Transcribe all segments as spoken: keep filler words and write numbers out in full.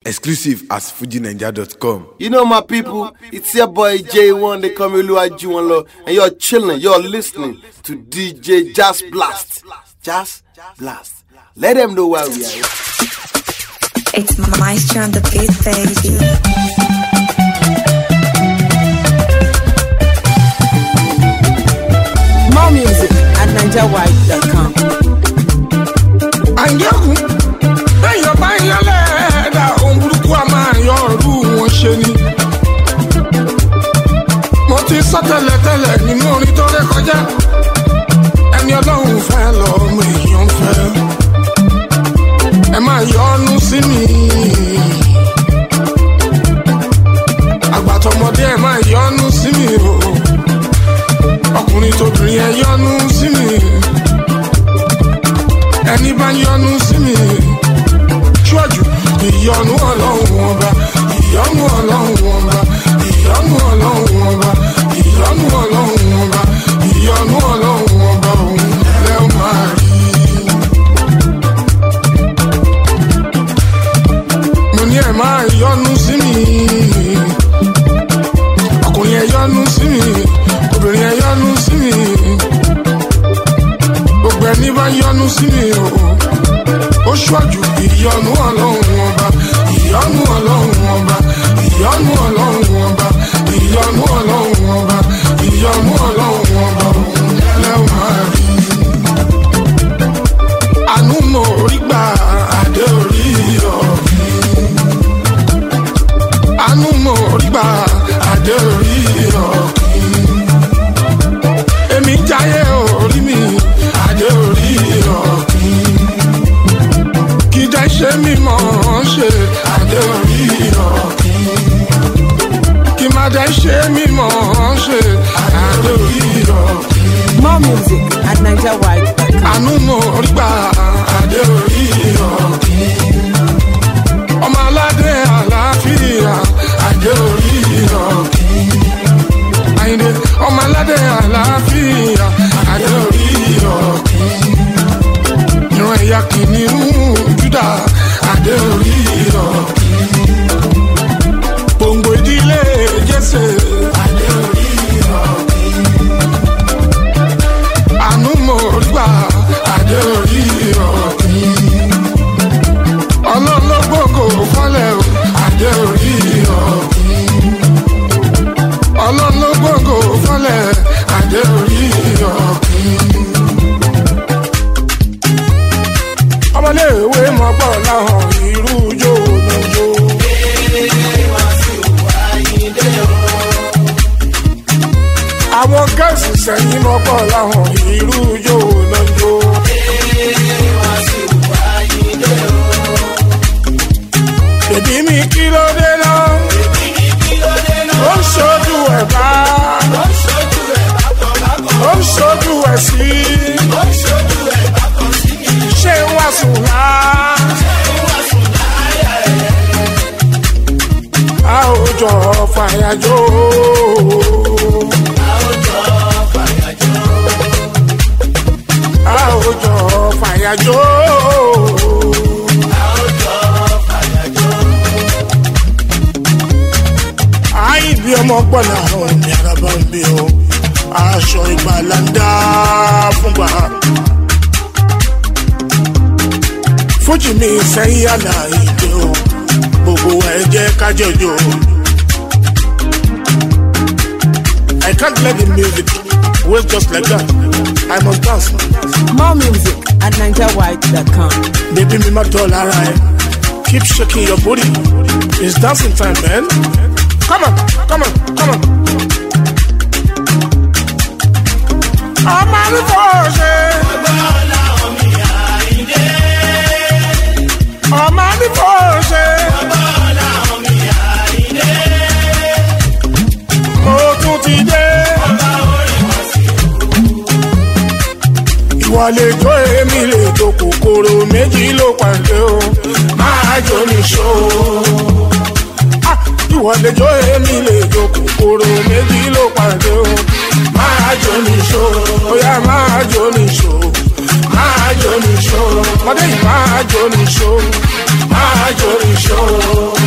Exclusive at fuji ninja dot com. You know my people, it's your boy J one, they call me Oluwajuwonlo, and you're chilling, you're listening to D J Jazz Blast. Jazz Blast. Let them know where we are. It's Maestro on the beat, baby. More music at ninja white dot com. Anjoku, ben yo ba yan le da ohun buruku a ma yo ru won se ni. Mo ti sọ tẹ́lẹ̀ tẹ́lẹ̀ nínú orin tó ré kọjá. Ẹni Ọlọ́run fẹ́ lọ ọmọ èèyàn fẹ́. Ẹ máa yọ́nú sí mi. Àgbàtọ̀mọdé ẹ máa yọ́nú sí mi o. Ọkùnrin tóbìnrin ẹ yọ́nú sí mi. Ẹni bá yọ́nú sí mi. Ṣọ́jú ìyọ́nú Ọlọ́run ọba. Ìyọ́nú Ọlọ́run ọba. Ìyọ́nú Ọlọ́run ọba. Ìyọ́nú Ọlọ́run ọba. Ìyọ́nú Ọlọ́run ọba òun lẹ́ ó máa rí. Mo ní ẹ máa yọ́nú sí mi. Ọkùnrin ẹ yọ́nú sí mi. Obìnrin ẹ yọ́nú sí mi. Gbogbo ẹni bá yọ́nú sí mi o. Ó ṣọ́jú ìyọ́nú Ọlọ́run ọba. Ìyọ́nú Ọlọ́run ọba. Ìyọ́nú Ọlọ́run ọba. Ìyọ́nú Ọlọ́run ọba. Ìyọ́nú Ọlọ́run ọba òun lẹ́ ó máa rí. Àánú mo rí gbà adé orí ọ̀gbìn. Àánú mo rí gbà adé orí ọ̀gbìn. Èmi jáyé orí mi adé orí ọ̀gbìn. Kìdá ṣe mi mọ̀ ọ́n ṣe adé orí ọ̀gbìn. Kì má dá ṣe mi mọ̀ ọ́n ṣe adé orí ọ̀gbìn. More music at ninja white dot com. Àánú mo rí gbà adé orí ọ̀gbìn. Ọmọ aládé àlàáfíà adé orí ọ̀gbìn. Àyìndé ọmọ aládé àlàáfíà adé orí ọ̀gbìn. Ìran ẹ̀yà kìnìún Júdà adé orí ọ̀gbìn. Gbòǹgbò ìdílé Jésè adé orí ọ̀gbìn. Àánú mo rí gbà adé orí ọ̀gbìn. Ọlọ́run ló gbòǹgbò fọ́lẹ̀ o adé orí ọ̀gbìn. Ọlọ́run ló gbòǹgbò fọ́lẹ̀ adé orí ọ̀gbìn. Ọmọléèwé mọ̀ gbọ́ láhàn irú ijó lójó. Àwọn gẹ̀ẹ́sì sẹ́yìn mọ̀ gbọ́ láhàn irú ijó lójó. Bèbí mi kí ló dé náà? Ó ń ṣojú ẹ̀ bá. Ó ń ṣojú ẹ̀ sí. Ṣé ń wá sùn lá? A ò jọ fàyàjò. A ò jọ fàyàjò. Àìbí ọmọ gbọ́nà àwọn ẹ̀mí araba ń bí o. Aṣọ ìgbàlá ń dá fúngbà. Fújì mi sẹ́yìn àlàyé o. Gbogbo ẹ jẹ́ kájọjọ. I can't let the music waste just like that. I must dance. More music at ninja white dot com. Baby mi ma tọ́ lára ẹ. Keep shaking your booty. It's dancing time, man. Come on, come on, come on. Ọmọ àlùfò ṣe. Ọmọ àlùfò ṣe. Mo tún ti dé. Ìwọ lè jó èmi lè jó kòkòrò méjì ló pàdé o. Máa jó ní ṣó. Ìwọ lè jó èmi lè jó kòkòrò méjì ló pàdé o. Máa jó ní ṣó. Óyá máa jó ní ṣó. Máa jó ní ṣó. Mọ́dé yìí máa jó ní ṣó. Máa jó ní ṣó.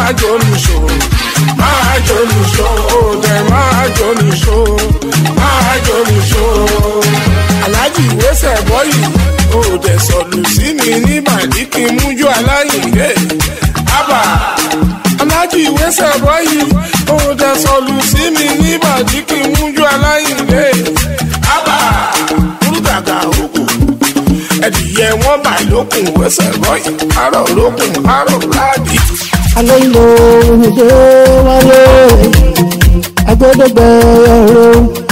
máa jó nìṣó máa jó nìṣó òde máa jó nìṣó máa jó nìṣó. aláàjì ìwésẹ̀ bọ́yì òde sọ̀lù sí mi ní bàdí kí n mújú aláìndé ábà. aláàjì ìwésẹ̀ bọ́yì òde sọ̀lù sí mi ní bàdí kí n mújú aláìndé ábà. olùdàgà òkú ẹdìyẹ wọn bá lókun wẹsẹ̀ bọ́yì àárọ̀ lókun àárọ̀ láàdì. alẹ́ ìlò òyìnbó wálé agbẹ́dẹ́gbẹ́ ẹ̀rọ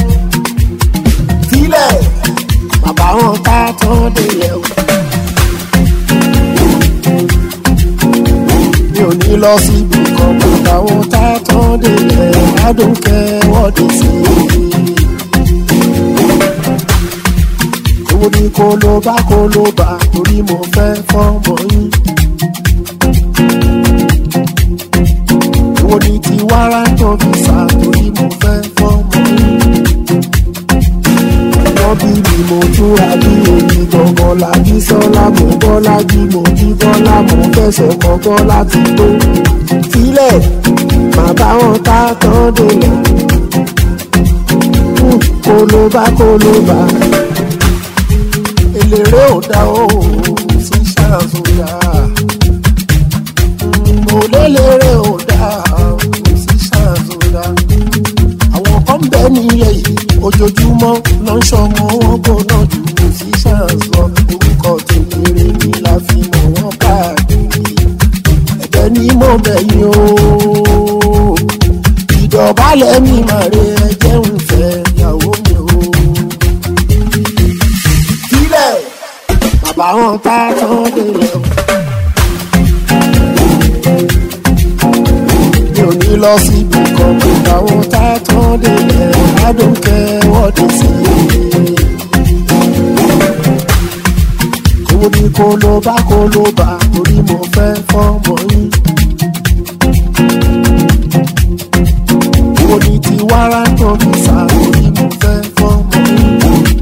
sílẹ̀ bàbá wọn ká tán délẹ̀ o. mi ò ní lọ síbi kan bàbá wọn ká tán délẹ̀ adúnkẹ́ wọ́dé sí i. owó ní kó ló bá kó ló bá torí mo fẹ́ fọ́mọ yín. owó ní ti wàrà tó fi sá torí mo fẹ́ fọ́mọ yín. wọ́n bí mi mo túra bí èmi gangan lábí sọ́lá mo bọ́lá bí mo bí bọ́lá mo fẹsẹ̀ kọ́kọ́ láti tó. sílẹ̀ bàbá wọn ká tán délẹ̀ kó ló bá kó ló bá. eléré ò dá o sí ṣàzùyà mo léléré ò dá o sí ṣàzùyà. àwọn kan ń bẹ nílẹ̀ yìí ojoojúmọ́ ló ń ṣọmọ wọn kó náà jù kò sí ṣàzọ orúkọ tèmèrè ní la fi mọ̀ wọ́n káàkiri. ẹ̀bẹ̀ ni mo bẹ̀ yín o ìdọ̀bálẹ̀ mi màrè ẹ̀jẹ̀ ń fẹ́ ìyàwó mi o. bàbá wọn ká tán délẹ̀ o. mi ò ní lọ síbi kan bàbá wọn ká tán délẹ̀ adúnkẹ́ wọ́dé sí i. owó ní kó ló bá kó ló bá torí mo fẹ́ fọ́mọ yín. owó ní ti wàrà tó fi sá torí mo fẹ́ fọ́mọ yín.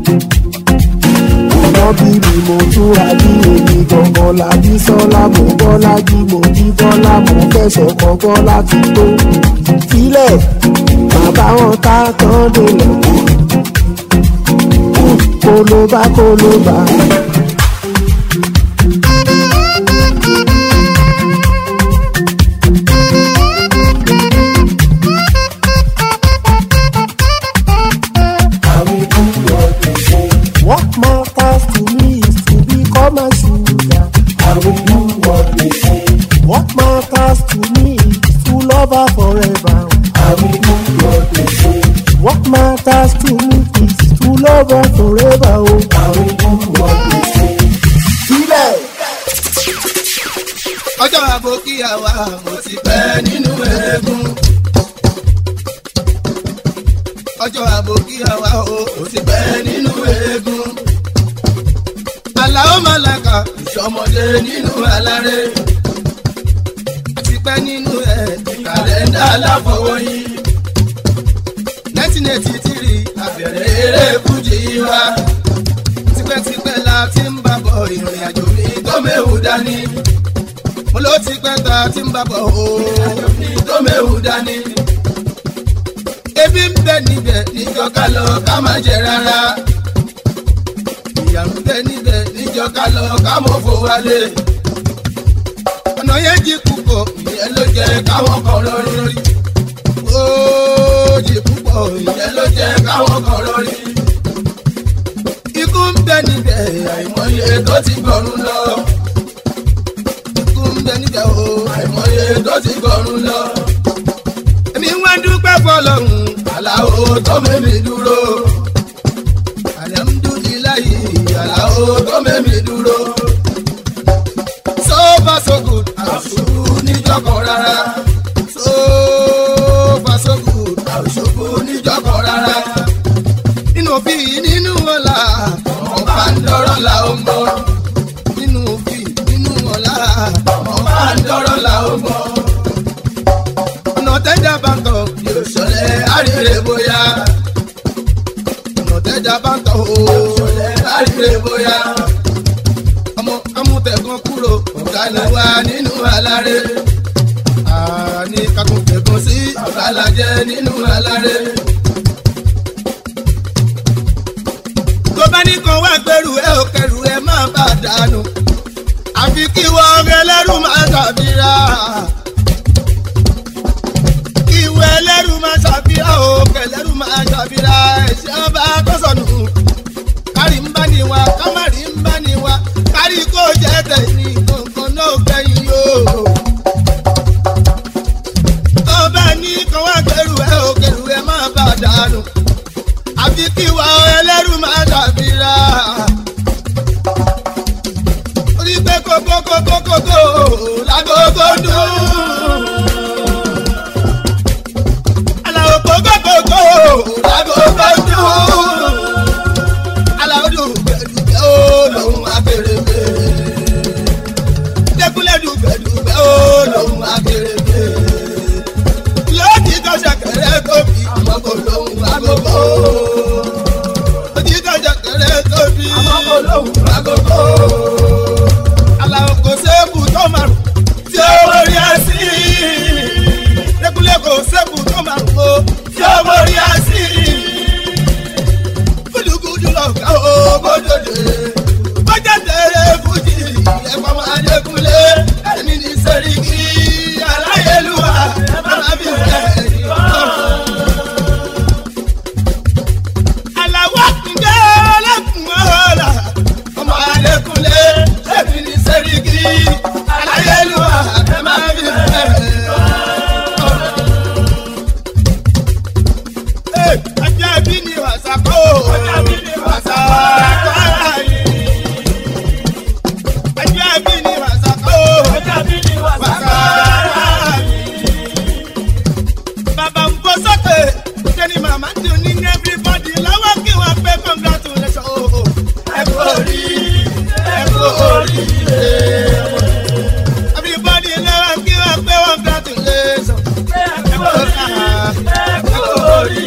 wọ́n bí mi mo túra bí èmi gangan lábí sọ́lá mo bọ́lá bí mo bí bọ́lá mo fẹsẹ̀ kọ́kọ́ láti tó. sílẹ̀ bàbá wọn ká tán délẹ̀ kó ló bá kó ló bá. What matters to me is to become a sugar. I will do what they say. What matters to me is to love her forever. I will do what they say. What matters to me is to love her forever. Oh, I will do what they say. Sílẹ̀. ọjọ́ àbòkí àwa mo ti pẹ́ nínú eégún. ọjọ́ àbòkí àwa o mo ti pẹ́ nínú eégún. Àlàó Màláíkà ìṣọmọdé nínú aláré. Tipẹ́ nínú ẹ̀ kàlẹ́ndà aláfọwọ́yí. nineteen eighty-three àbẹ̀rẹ̀ eré fújì wa. Tipẹ́tipẹ́ la ti ń bá bọ̀ ìrìn àjò mi tó méwu dání. Mo ló ti pẹ́ ta ti ń bá bọ̀ o ìrìn àjò mi tó méwu dání. Ebi ń bẹ níbẹ̀ níjọ́ ká lọ ká má jẹ rárá. Ìyà ń bẹ níbẹ̀ níjọ́ ká lọ ká mọ̀ fò wálé. Ọ̀nà yẹn jí púpọ̀ ìyẹn ló jẹ́ káwọn kan lórí lórí. Ó jí púpọ̀ ìyẹn ló jẹ́ káwọn kan lórí. Ikú ń bẹ níbẹ̀ àìmọye tó ti gbọ̀run lọ. Ikú ń bẹ níbẹ̀ o àìmọye tó ti gbọ̀run lọ. Èmi wá dúpẹ́ fọlọ́run Àlàó tó mẹ́mi dúró. Alhamdulillahi Àlàó tó mẹ́mi dúró. So far so good, àṣùkú níjọ́kọ̀ rárá. So far so good, àṣùkú níjọ́kọ̀ rárá. Nínú òfin nínú ọ̀la, ọ̀pá ń dọ́rọ̀ la ó mọ́. Nínú òfin nínú ọ̀la, ọ̀pá ń dọ́rọ̀ la ó mọ́. Ọ̀nà tẹ́jà bá ń tọ̀ yóò ṣọlẹ̀ àríre bóyá. Ọ̀nà tẹ́jà bá ń tọ̀ yóò ṣọlẹ̀ àríre bóyá. Ọmọ amútẹ̀gàn kúrò ọ̀gá ló wà nínú aláré. làjẹ nínú alárẹ. tó bá ní kan wá gbẹrù ẹ ò kẹrù ẹ má bà dànù àfi kí wọ́n ẹlẹ́rù máa ṣàfihàn. ìwé ẹlẹ́rù máa ṣàfihàn o kẹlẹ́rù máa ṣàfihàn ẹ̀ṣẹ̀ ọba tó sọnù. kárí ń bá ní wa kámárì ń bá ní wa kárí kó jẹ́ tẹ̀yìn kankan náà gbẹ̀yìn o. tó bá ní kan wá gbẹrù ẹ ò kẹrù ẹ má bà dànù àfi kí wọ́n ẹlẹ́rù máa ṣàfihàn. kókókókókó lágogo dùn. Aláwọ̀ kókókókó lágogo dùn. Aláwọ̀ dùgbẹ̀dùgbẹ̀ ó lòun akérèké. Dẹ́kunlé dùgbẹ̀dùgbẹ̀ ó lòun akérèké. Lọ́ọ̀tì tó ṣẹ̀kẹ̀rẹ̀ tóbi àmọ́ kò lòun agogo. Lọ́ọ̀tì tó ṣẹ̀kẹ̀rẹ̀ tóbi àmọ́ kò lòun agogo. Aláwọ̀ kò sẹ́kù tó márùn tí ó borí àsì. Lẹ́kùnlé kò sẹ́kù tó márùn o tí ó borí àsì. Gúdúgúdú lọ̀gá o bójúde. Bọ́jà tẹ̀lé fújì ẹ̀fọ́ máa dẹ́kunlé. Ẹ̀mí ní sẹ́ríkì aláyélúwà máa fi rẹ̀ yọ̀. Aláwọ̀ kúndé ọlọ́kùnrin ọ̀la ọmọ adẹ́kunlé. Ẹ̀mí ní sẹ́ríkì aláyélúwà máa fi rẹ̀ yọ̀. Ajá bí ni wàsá kó. Ajá bí ni wàsá kó. Ajá bí ni wàsá kó. Ajá bí ni wàsá kó. Bàbá ń bọ́ sókè, ṣé ni màmá tún ní everybody lọ́wọ́ kí wọ́n pé congratulations. Ẹ kú orí, ẹ kú orí. Everybody lọ́wọ́ kí wọ́n pé congratulations. Ẹ kú orí, ẹ kú orí.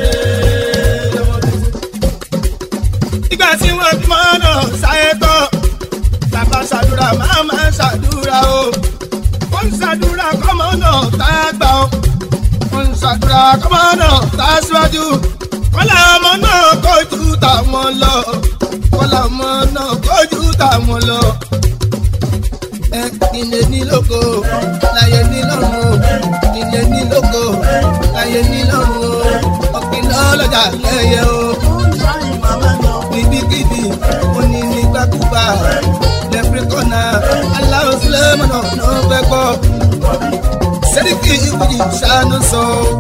Ìgbà tí wọ́n ti mọ́ ọ̀nà sáyé tán, bàbá ṣàdúrà màmá ṣàdúrà o. Wọ́n ń ṣàdúrà kọ́mọ náà tá a gbà o. Wọ́n ń ṣàdúrà kọ́mọ náà tá a síwájú. Kọ́lá ọmọ náà kọjú tàwọn lọ. Kọ́lá ọmọ náà kọjú tàwọn lọ. Ẹ ilé ní lóko, láyé ní lọ́run o. Ilé ní lóko, láyé ní lọ́run o. Ọ̀gbìn lọ́lọ́jà lẹ́yẹ o. Kìbìkìbì, ó ní nígbàkúgbà. Lẹ́fíríkọ́nà, aláwọ̀ sílẹ̀ mọ̀nà náà fẹ́ kọ́. Sẹ́ríkì ìwúdì ṣàánú sọ.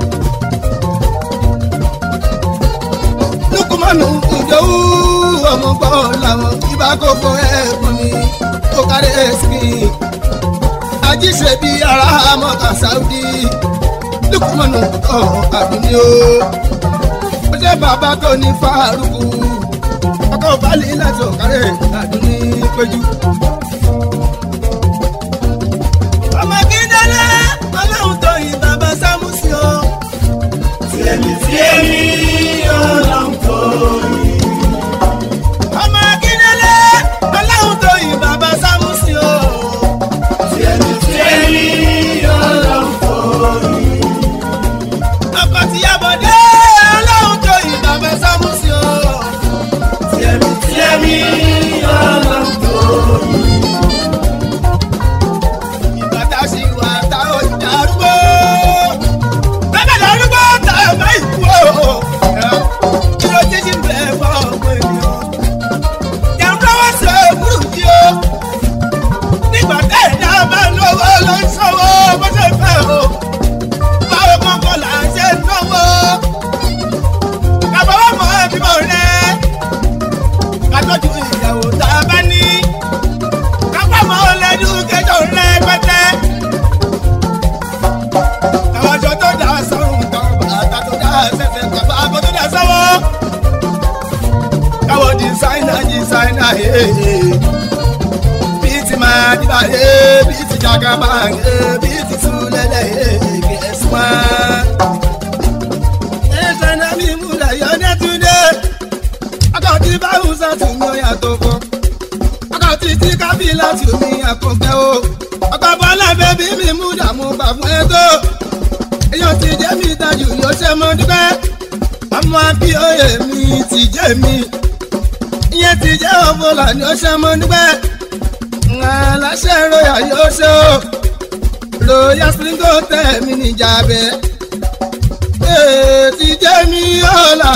Lukumanu ìjọ́wú ọmọ gbọ́ làwọn ibà kókó ẹ̀kún ni ó kárí ẹ̀sìn. Ajíṣe bí ara mọ́ta Saudi. Lukumanu ọ̀ àbíní o. Ó jẹ́ bàbá tó ní Fárúkú. Ọkọ̀ balẹ̀ láti ọ̀kárẹ̀ àdúní péjú. Ọmọ Kíndélé ọlọ́run tó yin bàbá Sámúsì o. Tiẹ̀mí tiẹ̀mí ọlọ́run tó yin. Ọmọ Kíndélé ọlọ́run tó yin bàbá Sámúsì o. Tiẹ̀mí tiẹ̀mí ọlọ́run tó yin. Ọkọ̀ tíyàbọ̀dé ọlọ́run tó yin bàbá Sámúsì o. Tiẹ̀mí tiẹ̀mí ọlọ́run tó yin. Ìbàdàn sì wà tá ò dárúgbó. Bẹ́ẹ̀ dárúgbó tá ò bá ìkú o. Kí ló ti ṣe ń bẹ̀ fọ́ ọmọ ènìyàn? Jẹun lọ́wọ́ ṣe òwúrò yìí o. Nígbà tẹ́ ẹ̀dá bá lówó ló ń sanwó bó ṣe fẹ́ o. Báwo kankan là ń ṣe náwó? Àbọ̀wọ́ mọ̀ ẹ́ bímọ rẹ̀. Kájọ́jú ìyàwó tá a bá ní. Kápá mọ́ lẹ́nu kẹjọ rẹ̀ pẹ́tẹ́. Àwọn aṣọ tó dá sọ́run kan, bàtà tó dá sẹ́sẹ̀ kan, bàbá tó dá sọ́wọ́. Káwọ́ dísáínà dísáínà yéé. Bíi ti máa dìbà yé, bíi ti jàgàbá yé, bíi ti súlẹ̀lẹ̀ yé, gẹ̀ẹ́sì wá. Ẹ̀ṣẹ̀ náà mi mú láyọ̀ nẹ́túndé. Akọ̀tí báwùsà tún ní ọ̀yà tó kọ́. Akọ̀tí tí kábílà tún ní àkọ́kẹ́ o. Ọkọ̀ bọ́lá bẹ́bí mi mú dààmú gbà fún ẹ tó. Èèyàn ti jẹ́ mi ta ṣe mo dúpẹ́ ọmọ abíọ́yè mi ti jẹ́ mi ìyẹn ti jẹ́ ọ̀fọ̀là ni ó ṣe mo dúpẹ́ aláṣẹ royal yóò ṣe o royal springo tẹ̀ mí níjà bẹ́ẹ̀ ti jẹ́ mi ọ̀la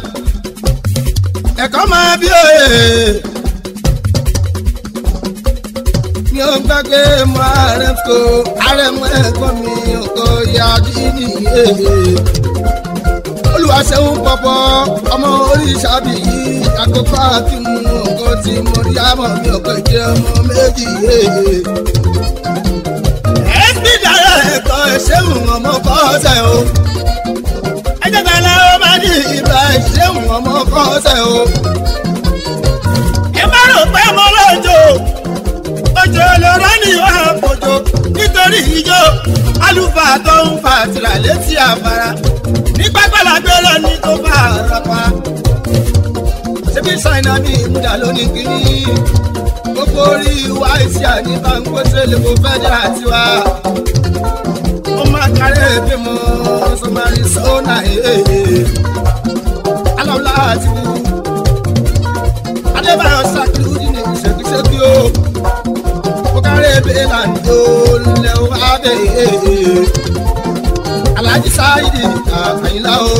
ẹ̀kọ́ máa bíọ́yè mi ò gbàgbé mọ ààrẹ kó ààrẹ mọ ẹ̀gbọ́n mi kò yá dí nìyẹn olùwàṣẹ́hún pọ̀pọ̀ ọmọ oríṣàbí yìí àkókò àkínú ọkọ̀ tí mo rí àmọ́ mi ọkọ̀ ìjẹ́ ọmọ méjì yéé. ẹ̀sìn dára ẹ̀kọ́ ẹ̀ṣẹ̀hún ọmọ kọ́ọ̀ṣẹ̀ o ẹ̀jẹ̀ tẹ̀lé ó máa ní ìgbà ẹ̀ṣẹ̀hún ọmọ kọ́ọ̀ṣẹ̀ o. ẹ má rò pé mo lọ́jọ́ ojo lọ́rọ́ ní ìwà àpòjò nítorí ijó àlùfáà tó ń fa tìrà létí àfárá ní pápálá gbẹ́rọ ní tó bá ara pa. ṣébí ṣáínà ní ìmúdà lónìí kìíní gbogbo orí wa ìṣe àdìbà ń kó tẹ́lẹ̀ kó fẹ́ dára tiwa. ó máa kárẹ̀ bí mo sọmarí sọ́nà èèyàn alọ́lá àti wù. adébáyọ̀ ṣàkíyù ní ìṣèkíṣẹ́kí o ó kárẹ̀ bí làǹdó lẹ́wọ́ abẹ́ èèyàn alájí sáyidì àyìnlá o.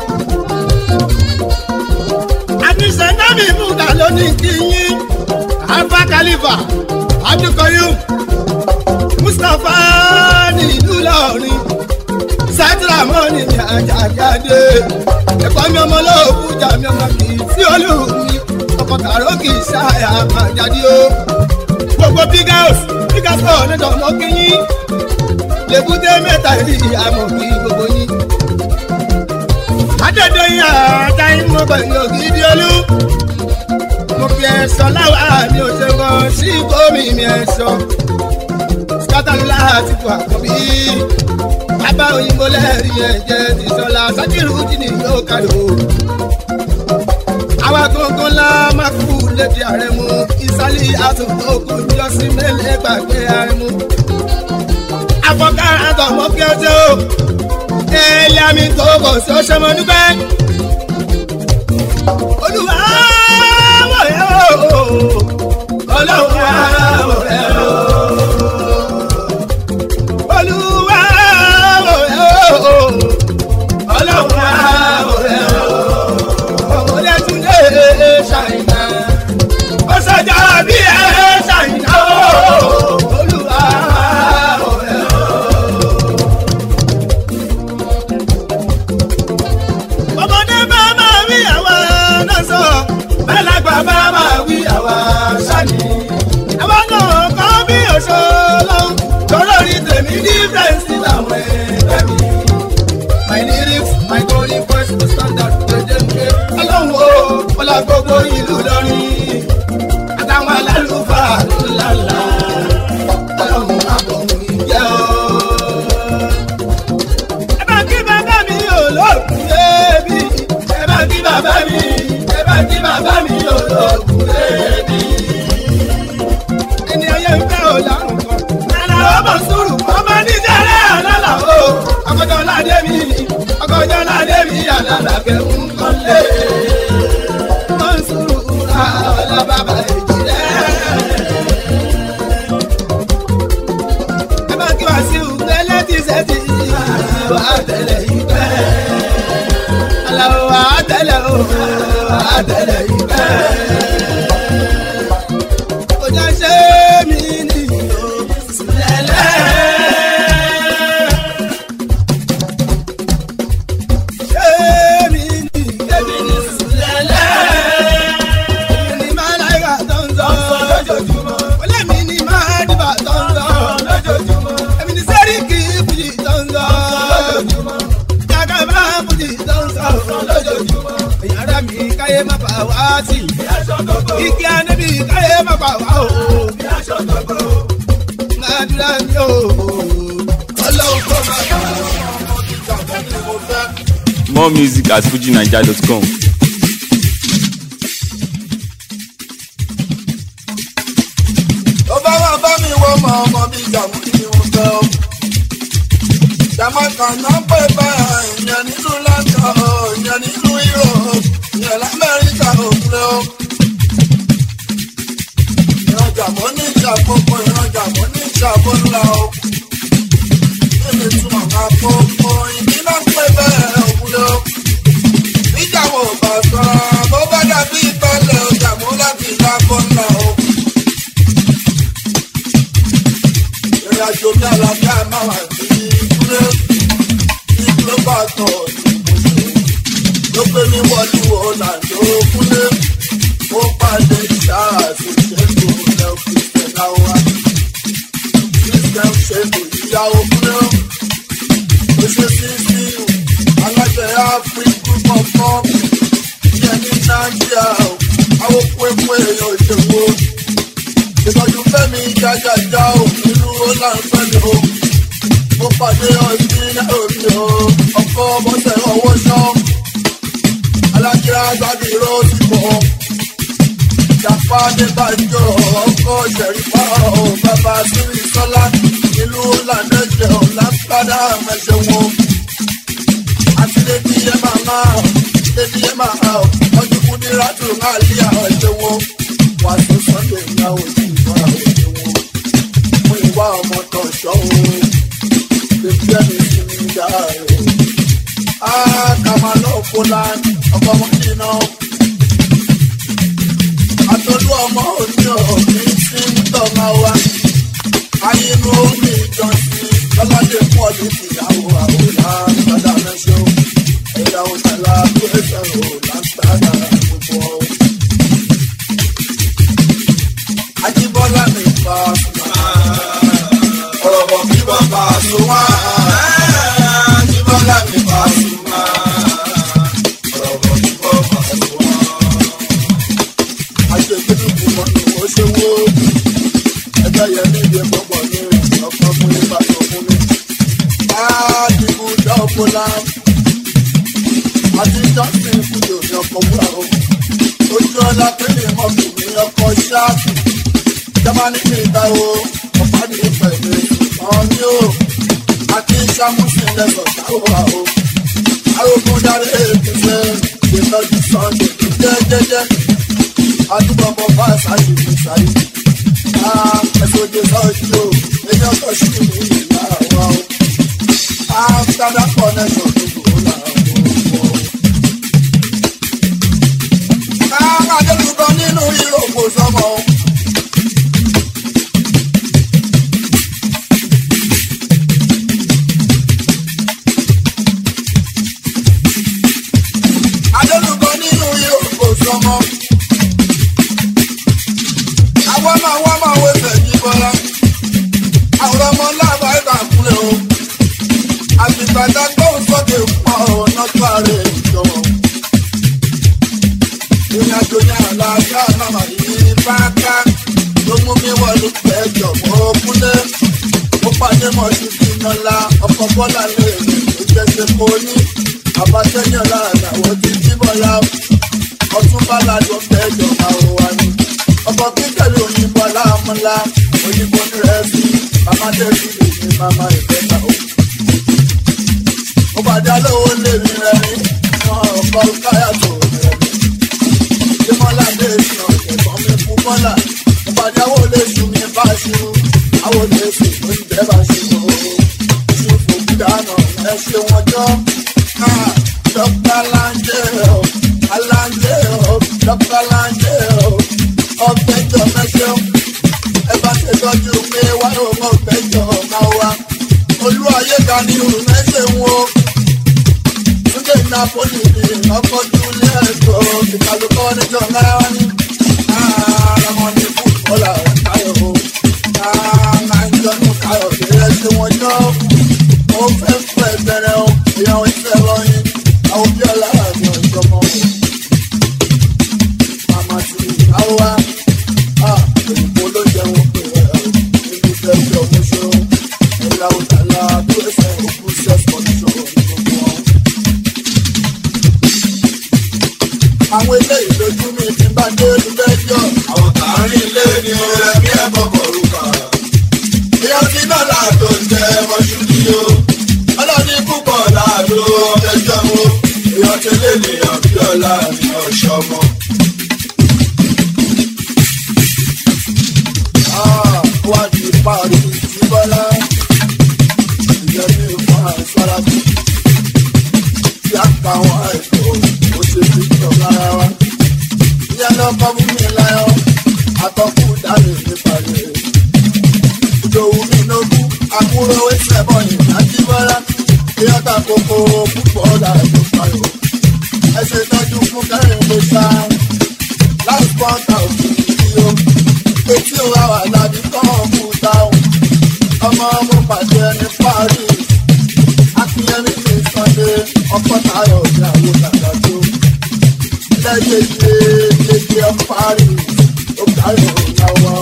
àfihàn nábì múdà lónìí kíyìn alfa khalifa abdulkoyum mustapha ní ìlú lọrin sátìrámọ́nì ní àjàjáde ẹ̀kọ́ mi ọmọ lóòkù jà mí ọmọ kì í sí olùmí ọkọ̀ tààrọ́ kì í ṣáà àmàjáde o. gbogbo big house big house ọ̀ nígbà ọmọ kíyìn lèbúté mẹ́ta rí àmọ̀ kí gbogbo yín. adédọ́yìn àtàyìn mo pẹ̀lú ògidì olú. mo fi ẹ̀sọ́ láwa mi ò ṣe kàn sí gómi mi ẹ̀sọ́. sátánulá àti fún àkọ́bí. bàbá òyìnbó lẹ́rìí ẹ̀jẹ̀ ti sọ́la sátìrù jìnnì yóò kárí o. àwa gbọ̀ngàn la máa kú lédi ààrẹ mu. ìsálí àtúntò kù jọ́sí mẹ́lẹ́ gbàgbé ààrẹ mu. afọkàrà tó mọ kí o ṣe o ẹlẹ́ àmì tó bọ̀ sí ọṣẹ mọ dúpẹ́. olúwa wọ̀ ẹ́ o ọlọ́wà wọ̀ ẹ́ o olúwa wọ̀ ẹ́ o ọlọ́wà wọ̀ ẹ́ o ọmọlẹ́túndé ṣàyìnà ó ṣàjà bí ẹ ṣàyìnà o. bàbá máa wí àwa ṣáni. àwa náà kọ́ bí òṣòlò lórí tèmi dífẹ̀nsì làwọn ẹgbẹ́ mi. my lyrics my golden voice to stand out jẹjẹ pé ọlọ́run o ọlá gbogbo ìlú lọ́rin àtàwọn alálùfáà ńláńlá ọlọ́run àbọ̀ ìjẹ́ o. ẹ bá kí bàbá mi olóògùn lébi ẹ bá kí bàbá mi tí bàbá mi ò lóògùn lébi. ẹni ayé ń fẹ́ ò lárùn kan. àlà ọmọ sùúrù ọmọ níjàrá àlàlà o. ọkọjọ ládé mi ọkọjọ ládé mi àlàlà kẹrù ń kọ́lé. ọmọ sùúrù ra ọlá bàbá èjì rẹ̀. ẹ bá kí wá sí ìgbẹ́lẹ́ tí sẹ́tì wà á tẹ̀lé ìgbẹ́. aláwọ̀ wà á tẹ̀lé o. Adele ìfẹ́. Ọjà ṣe mí ní ìlú sílẹ̀lẹ̀. Ṣé mi ní ìgbẹ́bí ní sílẹ̀lẹ̀. Èmi ni máa láyà tó ń sọ lójoojúmọ́. Olé mi ni máa dìbà tó ń sọ lójoojúmọ́. Èmi ni sẹ́ríkì fújì tó ń sọ lójoojúmọ́. Jàgà máa fújì tó ń sọ lójoojúmọ́. Ìyára mi káyé má bà wá sí. Igi anábì káyé má bà wá o. Ngàdúrà mi o. Ọlọ́run kò má bà wá. More music at fuji naija dot com. Ó bá wà bá mi wọ́n mọ ọmọ mi ìjàmù kí ni mo fẹ́ o. Jamaica náà pè bẹ́ẹ̀ ìyẹn nílùú London ìyẹn nílùú Europe ìyẹn l'Amẹ́ríkà òkúlẹ̀ o. Ìrajà mọ́ ní ìṣàkóso ìrajà mọ́ ní ìṣàkóso ńlá o. Èmi túmọ̀ máa kókó ìdí náà pè bẹ́ẹ̀ òkúlẹ̀ o. Ìjàwọ̀ bá sọ̀rọ̀ bó bá dàbí ìtọ́lẹ̀ ọjà mú láti ìdákọ̀ ńlá o. Ìrìnàjò mi àlàáfíà máa wà sí ìkúlẹ̀ ní global tour ló pé mi wọlé Orlando kúlẹ̀ ó pàdé ṣáàṣì ṣètò ilẹ̀ Christian náà Christian ṣètò ìyàwó kúlẹ̀ ó ṣe sí sí alájẹ African group of company yẹn ní Nàìjíríà àwọn pépé èèyàn ìṣèwò ìtọ́jú fẹ́mi jájájá ò nínú Orlando ni ó ó pàdé ọtí náà òbí o ọkọ bọ́sẹ̀ ọwọ́ ṣọ́ alákìrá gbàgbé rọ́ọ̀sì pọ̀ ìjàpá débàjọ́ ọkọ ṣẹ̀rífà ọ̀ bàbá sírí sọ́lá ìlú làǹdẹ̀jẹ̀ ọ̀làǹpadà mẹ́sẹ̀ wọn àti lẹ́bí ẹ̀ máa máa lẹ́bí ẹ̀ máa máa ọdún kú ní rádù máa lé àwọn ẹ̀jẹ̀ wọn wà tó Sunday náà ò sí ìwà ẹ̀jẹ̀ wọn fún ìwà ọmọ tó ṣọ́ wọn. Baby, I'm ah, come on, love for land. I'm coming, you know. I told you I'm on your missing tomorrow. I know me, don't see. But I just want to see how I will have another show. And I was a lot of people. I'm starting to go. I keep on laughing fast. Oh, people pass away. Láti Pasuma, ọ̀rọ̀ ìbọn Pasuma. Aṣèké ní ìbùmọ̀ ni mo ṣe wó. Ẹgbẹ́ yẹn ní ìdí ẹ̀fọ́pọ̀ ní ọkọ̀ fún ibà tó fún mi. Àdìgún dá ọkọ̀ lá. Àti Johnson fújò ní ọkọ̀ wúrà o. Ojú ọlá pélé mọ́tò ní ọkọ̀ ṣáàpù. Jámánì ní ìta o. Ọ̀pá ní ìpẹ̀lú ìtàn ní o. Àti Ṣàmùsìn lẹ́sọ̀ táwọn àwọ̀. Arógún dárí èkìtẹ́ ìtọ́jú Sunday jẹ́jẹ́jẹ́. Àdúgbò ọmọ bá ṣáàṣì ní ṣáyé. Ẹ̀sọ́jẹ́ sọ́jú o, èyí ọkọ̀ ṣì ní ìlà wa o. Amsterdam connection ní gbòó làwọn ọmọ. Àwọn àjẹlùkọ nínú Yúróòpù sọmọ. Sọmọ. Àwọn máa wá máa wé fẹ̀yìn bọ́lá. Àwọn ọmọ láàbà ẹ̀ka kúlẹ̀ o. Àtìgbàdá tó ń sọ́kè pọ̀ ọ̀nà tó ààrẹ ìjọba. Ìrìnàjò ní àlàáfíà náà yìí báká. Ló mú mi wọlé pẹ̀jọ mọ́ kúlẹ̀. Ó pàdé mọ̀ṣú sí Nọ́lá. Ọkọ̀ bọ́lá lè rí ìjẹsẹ̀ kò ní. Àbátẹ́yìn láàrin àwọn tí jí bọ́lá. Ọtún bá lájọ fẹjọ máa wà ní. Ọkọ kíkẹ́lẹ́ òyìnbó aláàmúlá òyìnbó ní rẹ́sì màmá dẹ́sí lè ní màmá ìfẹ́ta o. Mo pàdé alówó lè rí rẹ́rìn wọn ọkọ káyà tó rẹ̀ mí. Ìmọ̀lá dé sí ọ̀sẹ̀ kan mi fún bọ́là. Mo pàdé àwọn olóṣù mi bá ṣu àwọn olóṣù oúnjẹ bá ṣu o. Ṣé fòkú dáná ẹ ṣe wọn jọ? Dọ́kítà Láńjẹ́ o. Aláǹjẹ́ o, dọ́kítà Láńjẹ́ o, ọ̀gbẹ́jọ mẹ́sàn-án. Ẹ bá ṣe tọ́jú pé wá ló mọ ọ̀gbẹ́jọ máa wá. Olú ayé ga ni òun mẹ́sẹ̀ ń wo. Túndé Napoli ni ọkọ̀ Júlẹ̀ ẹ̀kọ́ ìkàlùkọ́ níjọ́ náírà ní. Àràmọ̀ ní fútbọ́là káyọ̀ o. Àràmọ̀ káyọ̀ bẹ̀rẹ̀ ṣe wọ́n jọ́. Mo fẹ́ fẹ́ bẹ̀rẹ̀ o, ìyàwó ìfẹ́ lọ́yìn. Àwọn bí ọ̀la àmì ọ̀ṣọ́mọ́ o. Àwa òyìnbó ló jẹ́ wọn pé níbi ìfẹ́ ìjọ mọ́ṣọ́ ẹ̀la òtàlá tó ẹsẹ̀ òkú sẹ́fọ̀ níṣọ́ gbogbo wọn. Àwọn ilé ìlójú mi ti bá dé lùbẹ́jọ́. Àwọn kàárín ilé ni ọ̀rẹ́ mi ẹ̀ bọ̀ bọ̀rùkà. Ìyá tí náà láàtọ̀ ń jẹ́ ọṣù ní o. Ọlọ́run tẹ́lẹ̀ nìyàn bí ọ̀la ni ọ̀ṣọ́mọ. wá di parí ti bọ́lá ìyẹn ní ìfọ̀ àìsára bí tí a pa àwọn àìsàn ó ṣe fi tọ̀ lára wa. ìyẹn náà kọ́ fún mi láyọ̀ àtọ́kù dání nípa rẹ̀. ìdòwú mi nógú àkúrò ẹsẹ̀ bọ̀yìn àti bọ́lá ìyẹn ta kókó púpọ̀ láti pariwo. ẹsẹ̀ tọ́jú fún kẹrin ló sá láti pọ́ńtà òfin yíyó. etí òun àwọn àlàbí kọ́ńpútà ọmọ ọmọ pàdé ẹni parí akínyẹmí ní sunday ọkọ tayọ ìyàwó dàgbà tó lẹ́yìn ilé lẹ́yìn ọkọ parí ó káyọ̀ ìyàwó.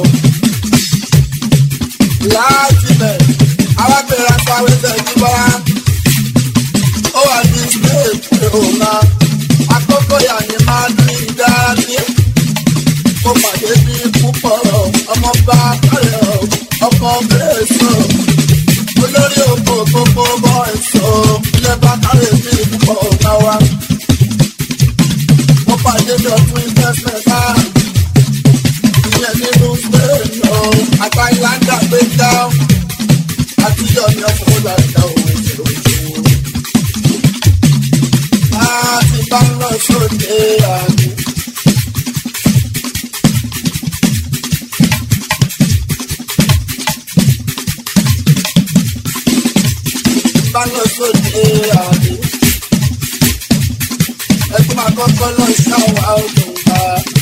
láti bẹ̀ arábìnrin apáwé tẹ̀jú bọ́lá ó wà ní ilé ìpè òun àkókò yà ní máa ní ìdájí mo pàdé bí púpọ̀ ọmọ bá kárẹ̀ ọkọ̀ bẹ́ẹ̀ sọ olórí oko gbogbo bọ́ ẹ̀sọ́ ilé bá kárẹ̀ bí púpọ̀ ọ̀gá wa. mo pàdé dọ̀tún investment ká ìyẹn nínú spain lọ àtàìláńdà gbé dá àtijọ́ ní ọkọ̀ làjà òwe ìṣòro ìṣòro. a ti bá ń lọ sóde àná. Báyọ̀ sóde àdé. Ẹgbẹ́ máa kọ́kọ́ lọ ṣáwá ọdún bá.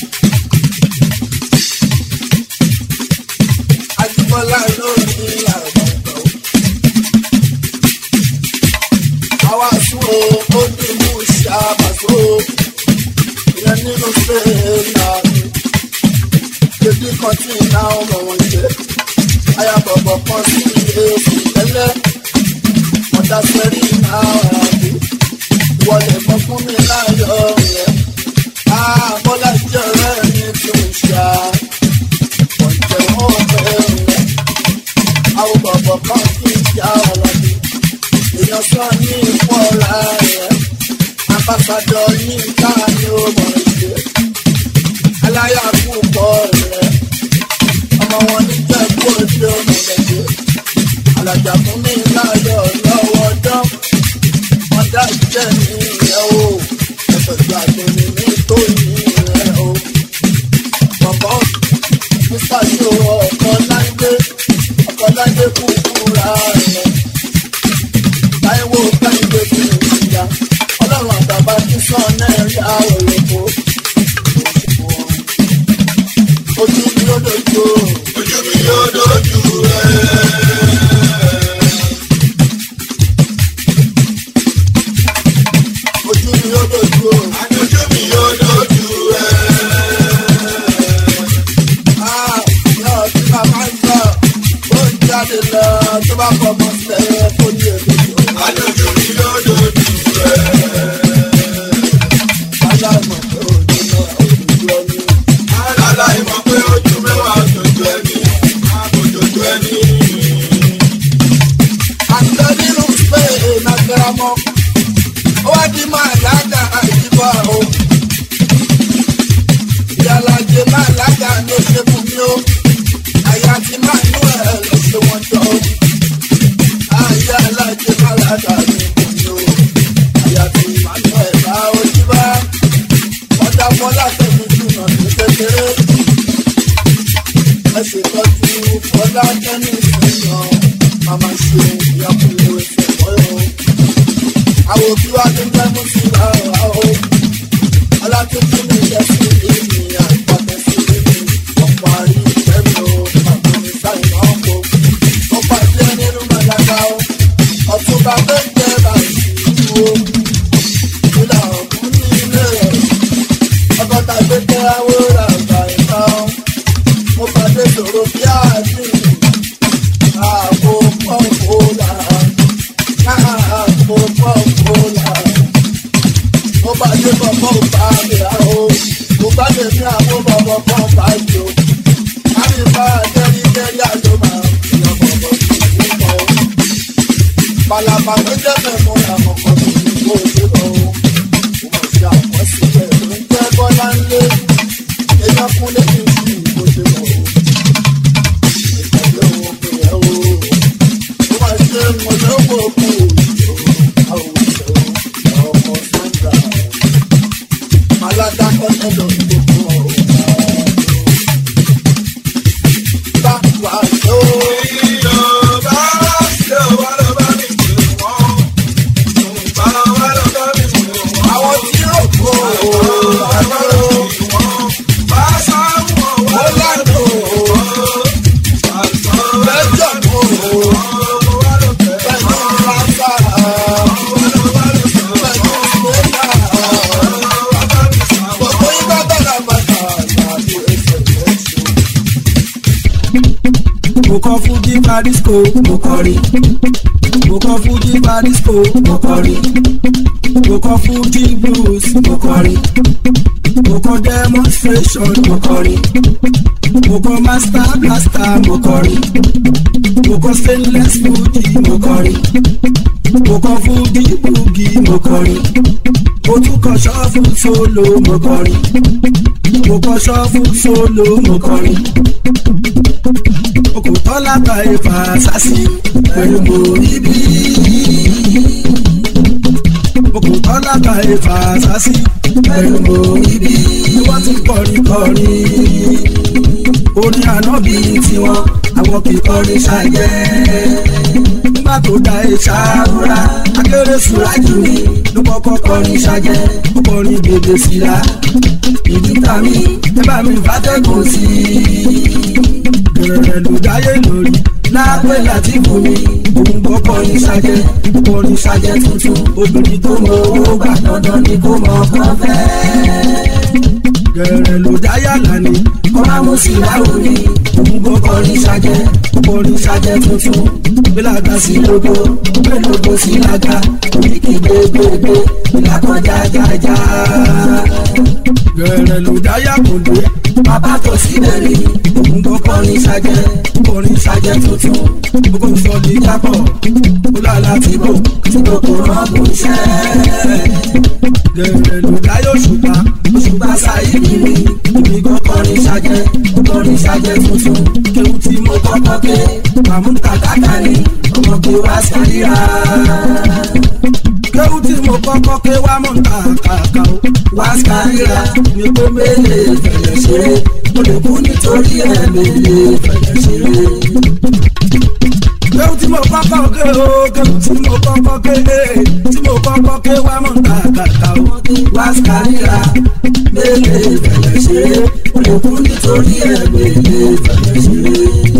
Ajíbọ́lá lórí àgbàgbọ́. Àwa àsúwò ó ní mú ṣàbàṣọ. Ìyẹn nínú fèrè àdé. Bébí kan tí ìná ọmọ wọn jẹ. Ayàbọ̀bọ̀ kan sí èsì tẹ́lẹ̀. Dasẹ́rí náà àbí wọlé mọ́ fún mi láyọ̀ rẹ̀. Bọ́lá jẹ́ ọ̀rẹ́ mi tó ń ṣá. Ọ̀jẹ̀ wọn ọ̀fẹ́ rẹ̀. Àwọn bọ̀bọ̀ kan kì í ṣá ọ̀rọ̀ mi. Èèyàn sọ ní ìfọ̀ra rẹ̀. Ambassadọ̀ yìí ká ní ọmọ ìṣe. Aláyà púpọ̀ rẹ̀. Ọmọ wọn ní jẹ́ kó ṣe ọmọ ìṣe. Alájà fún mi láyọ̀ lọ́wọ́ dán. Wọ́n dá ìjẹ́ ní ilẹ̀ o. Ẹ̀fẹ̀gbẹ́ àtòmí ní tóyìn rẹ̀ o. Bọ̀bọ̀ nípa ìṣòro ọ̀kan láńgbé. Ọ̀kan láńgbé kúkú ra rẹ̀. Táíwò káyìndé kí n ṣìyà. Ọlọ́run àgbàbá kí sàn náà rí àwọ̀ lóko. Ojú mi yóò dojú o. Ojú mi yóò dojú rẹ̀. Ojú mi yóò dojú o. Ojú mi yóò dojú ẹ̀. Náà tí màmá ń sọ, ó ń jáde lọ tó bá fọ ọmọ sílẹ̀ kó ní èdè tó. Ojú mi yóò dojú ẹ̀. Aláìmọ̀ pé ojú náà ojú ẹni. Aláìmọ̀ pé ojú mẹ́wàá ojú ẹni. Ojú ẹni. Àtẹ nínú Spain àgbẹ̀rẹ̀ mọ́. Ó wá di máa lága àìjíbọ̀ o. Ìyàlàjẹ máa lága ló ṣe fún mi o. Àyà ti máa nú ẹ̀ ló ṣe wọ́n jọ. Àyàlàjẹ máa lága ló fún mi o. Àyà ti máa nú ẹ̀ bá ojú bá. Ọ̀dà Bọ́lá tẹ̀mí jùlọ ní kékeré. Ẹ ṣètọ́jú Bọ́lá tẹ́mí ìṣẹ̀yàn. Màmá ṣe ìyàkùnrin ẹ̀ṣẹ̀ bọ́yọ̀. Àwọn òbí wa tó ń tẹ́mú sí ara o. Alákòókò mi yẹ sí ìní àìpàtẹ sí ìní. Ọ̀pọ̀ àrí ìfẹ́mi o, àkùnrin sáì náà kó. Ó pàdé nínú màdàgà o. Ọ̀túnba tó ń jẹ́ báyìí o. Ìlà ọ̀kú ní ilé rẹ̀. Ọgọ́ta gbé tẹ́ àwòrán àgbà ìta o. Mo pàdé sọ̀rọ̀ bí àdé. Ààbò pọ̀npọ̀ là. Ààbò pọ̀npọ̀ là. Mo bá dé bọ̀bọ̀ bá mi rà o. Mo bá dé ní àwọn bọ̀bọ̀ kan bá jò. Má mi bá dẹ́rí dẹ́rí àjò máa ń yan bọ̀bọ̀ sí i mọ́. Pàlàpà tó jẹ́ mẹ́mọ́ làwọn kan tó ní kó o ṣe lọ o. Mo ìjà ọ̀pọ̀ sílẹ̀ ló ń jẹ́ bọ́lá ńlé èèyàn fún lẹ́yìn sí bó ṣe mọ̀ o. ìpàdé òun pè é o ó máa ṣe mọ̀lẹ́wọ̀ kù àwọn òṣèlú ọmọ sandra alága kọ́ńtẹ́lọ̀ tó kún ọ̀ bá wà tó. Mo kọ Fuji Parisco, mo kọrin. Mo kọ Fuji Parisco, mo kọrin. Mo kọ Fuji Blues, mo kọrin. Mo kọ Demonstration, mo kọrin. Mo kọ Master Blaster, mo kọrin. Mo kọ Stainless Fuji, mo kọrin. Mo kọ Fuji Boogie, mo kọrin. Mo tún kọ Shuffle Solo, mo kọrin. Mo kọ Shuffle Solo, mo kọrin. Oko tọ́lá gba ìfà sásì pẹ̀lú mòríbí. Oko tọ́lá gba ìfà sásì pẹ̀lú mòríbí. Wọ́n ti kọrin kọrin. Orin ànábì tiwọn, àwọn kì í kọrin ṣàjẹ́. Nígbà tó da ìṣàrúra, akéré sùrájì mi ló kọ́kọ́ kọrin ṣàjẹ́. Ó kọrin gbèdé síra. Ìdí tàmí, ẹ bá mi fàtẹ́gùn sí i. Gẹ̀rẹ̀ ló dáyé lórí lápẹ́ láti fún mi. Òun gbọ́ kọrin ṣàjẹ́, kọrin ṣàjẹ́ tuntun. Obìnrin tó mọ owó gbà dandan ni kó mọ ọkàn fẹ́. Gẹ̀rẹ̀ ló dáyà lánìí, kọ́lá mo sì láwò ní. Òun gbọ́ kọrin ṣàjẹ́, kọrin ṣàjẹ́ tuntun. Gbélága sí lógo, gbé lógo sí lága. Oríkì gbégbégbé, ìlàkọ̀ jájájá. Gẹ̀rẹ̀ ló dáyà kòndé, bàbá tó síbẹ̀ rí. Òun gbọ́ kọrin ṣàjẹ́, kọrin ṣàjẹ́ tuntun. Gbogbo ìsọ̀lì jábọ̀, ó lálá ti bò, tí gbogbo rán kò ṣẹ́. Gẹ̀rẹ̀ ló dáyọ̀ ṣùgbà, ṣùgbà sáyé mi. Èmi gbọ́ kọrin ṣàjẹ́, kọrin ṣàjẹ́ tuntun. Kéwù tí mo kọ́kọ́ ké, màmú kàkàkà ni, ọmọ kí wá sáyà. Kéwù tí mo kọ́kọ́ ké wá mọ̀ ń ta kàkà o. Wá sáyà, mi kò mélé fẹ̀lẹ̀ ṣeré. Mo lè kú nítorí ẹ̀ mélé fẹ̀lẹ̀ ṣeré. Kéwù tí mo kọ́kọ́ ké o, kéwù tí mo kọ́kọ́ ké, tí mo kọ́kọ́ ké wá mọ̀ ń ta kàkà o. Wá sáyà, mélé fẹ̀lẹ̀ ṣeré. Mo lè kú nítorí ẹ̀ mélé fẹ̀lẹ̀ ṣeré.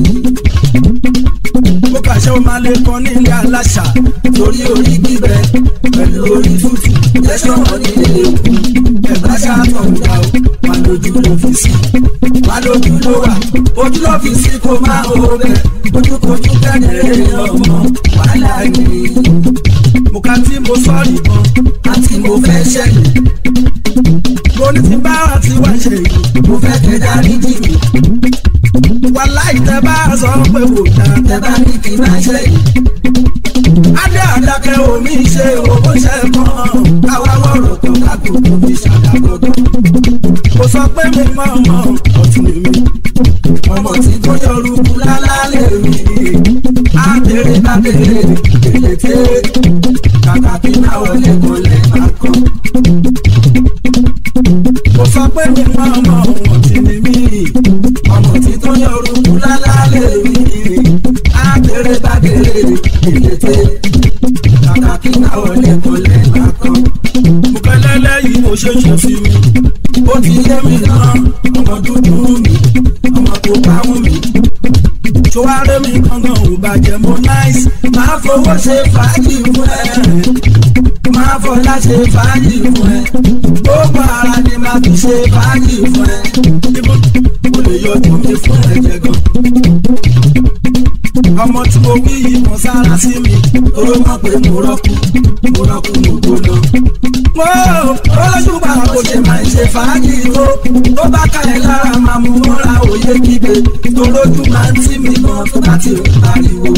Mo kàṣẹ́ o máa lè kọ́ nílé aláṣà. Torí orí gbígbẹ pẹ̀lú orí tútù. Jẹ́sọ̀ wọn nílé òkú. Ẹ̀gbá ṣáàtọ̀ ń ga o. Wà lójú ló fi sí. Wà lójú ló wà. Ojú ló fi sí kó máa hó bẹ́ẹ̀. Ojúkojú kẹ́kẹ̀rẹ́ ọmọ wàhálà yìí. Mo ká tí mo sọ́ọ̀rì kan. Àti mo fẹ́ ṣẹ́yìn. Mo ní ti bá àti wá ṣe yìí. Mo fẹ́ kẹ́ dárí jì mí. Wàláì tẹ́ bá sọ pé wò dá. Tẹ́ bá ní kí n máa ṣe yìí. Adé àdàkẹ́ omi ṣe owó ṣe kàn. Àwa wọ̀rọ̀ tó kákòókò fi ṣàdàgọ́dọ̀. Mo sọ pé mi mọ ọmọ ọ̀tún mi. Ọmọ tí kò yọrùkú lálálẹ̀ mi. Àbèrè bàbèrè èlété. Kàkà kí náà wọlé kọ́lé máa kọ́. Mo sọ pé mi mọ ọmọ ọ̀tún mi. Ọmọ tí kò yọrùkú lálálẹ̀ mi. Àbèrè bàbèrè èlété. Kàkà kí náà wọlé kọ́lé máa kọ́. Mo kẹ́lẹ́ lẹ́yìn mo ṣe ṣe sí mi. Ó ti yé mi náà, ọmọ dúdú mi, ọmọ tó bá wù mí. Ṣòwárẹ́ mi gangan ò bàjẹ́ mo náìsì. Máa fowó ṣe fàájì fún ẹ. Máa fọlá ṣe fàájì fún ẹ. Gbogbo ara ni máa fi ṣe fàájì fún ẹ. Mo lè yọjú mi fún ẹ̀jẹ̀ gan. Ọmọ tí mo wí yìí kan sára sí mi. Oró mọ̀ pé mo rọ́kù, mo rọ́kù mo gbóná. Olójú bàrà kò ṣe máa ń ṣe fàájì o. Tó bá kalẹ̀ lára máa mú mọ́ra òye kígbe. Tolójú máa ń tì mí gan tó bá ti rí pariwo.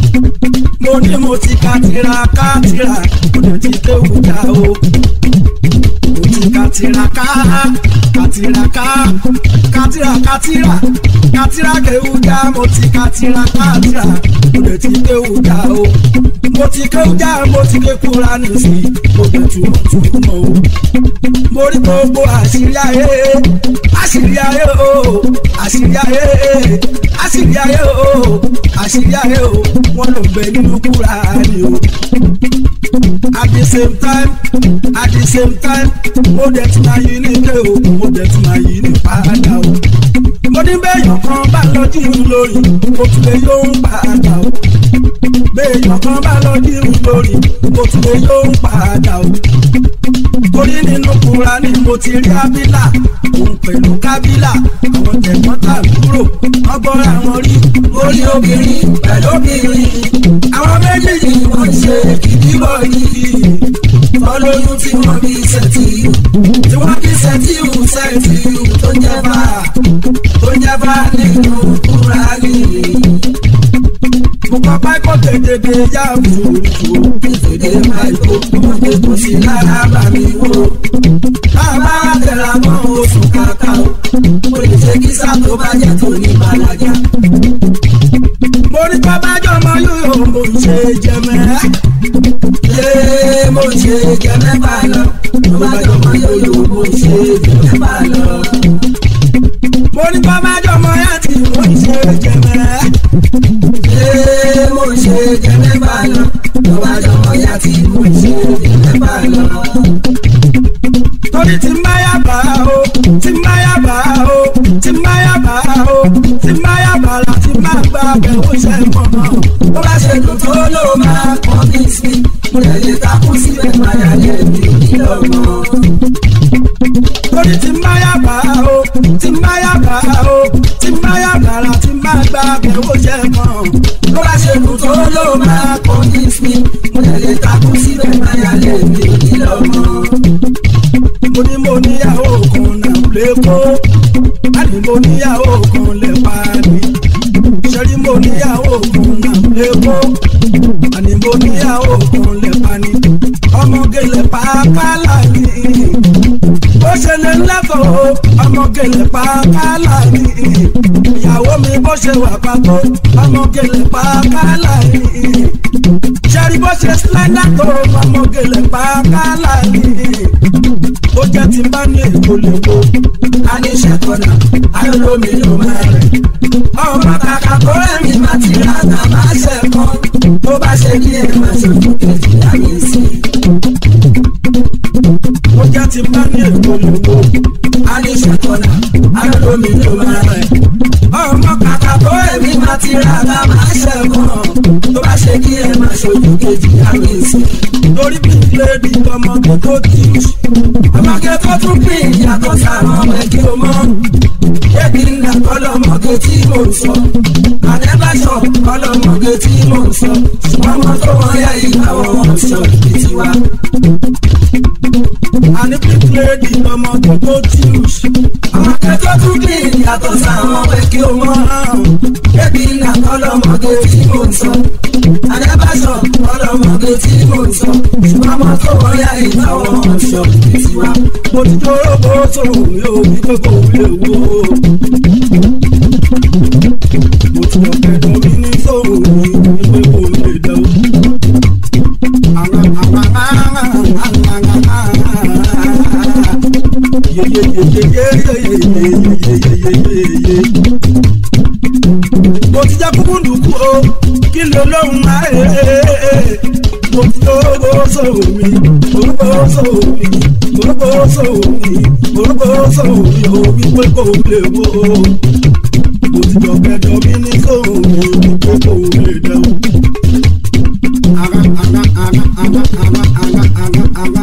Mo ní mo ti ka tira ká tira, mo dẹ̀ ti kéwù já o. kàtìràká kàtìràká kàtìrà kàtìrà kàtìrà kéwùjà mo ti kàtìrà kàtìrà mo lè ti kéwùjà o mo ti kéwùjà mo ti ké Kùránì sí mo lè túmọ̀ túmọ̀ o mo rí gbogbo àṣírí ayé àṣírí ayé o àṣírí ayé àṣírí ayé o àṣírí ayé o wọn ló gbé nínú Kùránì o. At the same time, at the same time, mo dẹ̀ tún máa yí ní ké o, mo dẹ̀ tún máa yí ní padà o. Mo ní béèyàn kan bá lọ́jú lórí, mo tún lè yóò ń padà o. Béèyàn kan bá lọ́jú lórí, mo tún lè yóò ń padà o. Torí nínú Kùránì mo ti rí Ábílà, òun pẹ̀lú Kábílà, àwọn tẹ̀gbọ́n tàbúrò, ọgbọ́n àwọn rí. Orí obìnrin pẹ̀lú obìnrin, àwọn méjèèjì wọ́n ṣe ìdíbọ̀ yìí. Fọlọ́yún tí wọ́n bí sẹ́tìrù, tí wọ́n bí sẹ́tìrù sẹ́tìrù tó jẹ́ bá tó jẹ́ bá nínú Kùránì. Mo kọ́ páìpọ̀ tètè yá òfurufú, tètè páìpọ̀ ọmọdé kò sí lára bá mi wò. Bàbá àtẹ̀lá mọ́ oṣù kàkà o, mo lè ṣe kí sá tó bá jẹ́ tó ní bàlájà. Mo ní bàbájọ́ ọmọ yóò mo ṣe jẹmẹ́. Yé mo ṣe jẹmẹ́ bá lọ, bàbájọ́ ọmọ yóò mo ṣe jẹmẹ́ bá lọ. Mo ní bàbájọ́ ọmọ yá tí mo ṣe jẹmẹ́. Yé mo ṣe jẹmẹ́ bá lọ, bàbájọ́ ọmọ yá tí mo ṣe jẹmẹ́ bá lọ. Torí tí má yá bá o, tí má yá bá o, tí má yá bá o, tí má yá bá la tí má gbà bẹ̀ ó ṣe mọ̀mọ́. Ó bá ṣe dùn tó ló máa kọ́ bí sí, mo lè lè takú síbẹ̀ máa yà lè mi nílọ́mọ. Torí tí má yá bá o, tí má yá bá o, tí má yá bá la tí má gbà bẹ̀ ó ṣe mọ̀. Ó bá ṣe dùn tó ló máa kọ́ bí sí, mo lè lè takú síbẹ̀ máa yà lè mi nílọ́mọ. Mo ní mo níyàwó kan náà lè kó, àní mo níyàwó kan lè pa ni. Ṣẹ́rí mo níyàwó kan náà lè kó, àní mo níyàwó kan lè pa ni. Ọmọge lè pa kálá ni, bó ṣe lè lẹ́kọ̀ọ́ ọmọge lè pa kálá ni. Ìyàwó mi bó ṣe wà pàtó ọmọge lè pa kálá ni. Ṣẹ́rí bó ṣe slẹ́ńdà tó ọmọge lè pa kálá ni. Ó jẹ́ tí bá ní èkó lè wo, a ní ṣẹ̀kọ́nà, ayọ́lómi ló máa rẹ̀. Ọmọ kàkà tó rẹ̀mí máa ti ra àgbà máa ṣẹ̀kọ́, tó bá ṣe kí ẹ máa ṣojú kejì láyé sí. Ó jẹ́ tí bá ní èkó lè wo, a ní ṣẹ̀kọ́nà, ayọ́lómi ló máa rẹ̀. Ọmọ kàkà tó rẹ̀mí máa ti ra àgbà máa ṣẹ̀kọ́, tó bá ṣe kí ẹ máa ṣojú kejì láyé sí. Torí bí lèdi ọmọge tó ti ọmọge tó tún pín ìyàtọ̀ sáwọn ọmọ ẹgbẹ́ ọmọ. Yẹ́bi ńlá ọlọ́mọge tí mò ń sọ, àdébáṣọ ọlọ́mọge tí mò ń sọ, ọmọ tó wọ́n yá ìyàwó ọ̀ṣọ́ ìbí tiwa. Àní bí lèdi ọmọge tó ti ọmọge tó tún pín ìyàtọ̀ sáwọn ọmọ ẹgbẹ́ ọmọ. Yẹ́bi ńlá ọlọ́mọge tí mò ń sọ, àdébáṣọ ọlọ́mọge tí mò ń sọ, ọmọ tó wọ́n yá ìyàwó ọ̀ṣọ́ ìbí tiwa. Mo ti dúró bó sòrò mi ò ní kókó lè wo. Mo ti lọ kẹ́dùn mi ní sòrò mi ò ní kókó lè dá o. Mo ti jẹ́ kúkú dùkú o, kí ló lóhùn máa rè é. Mo ti dúró sòrò mi, orúkọ sòrò mi, orúkọ sòrò mi, orúkọ sòrò mi ò ní kókó lè wo. Mo ti jọ kẹ́dùn mi ní sòrò mi ò ní kókó lè dá o. Aga aga aga aga aga aga aga aga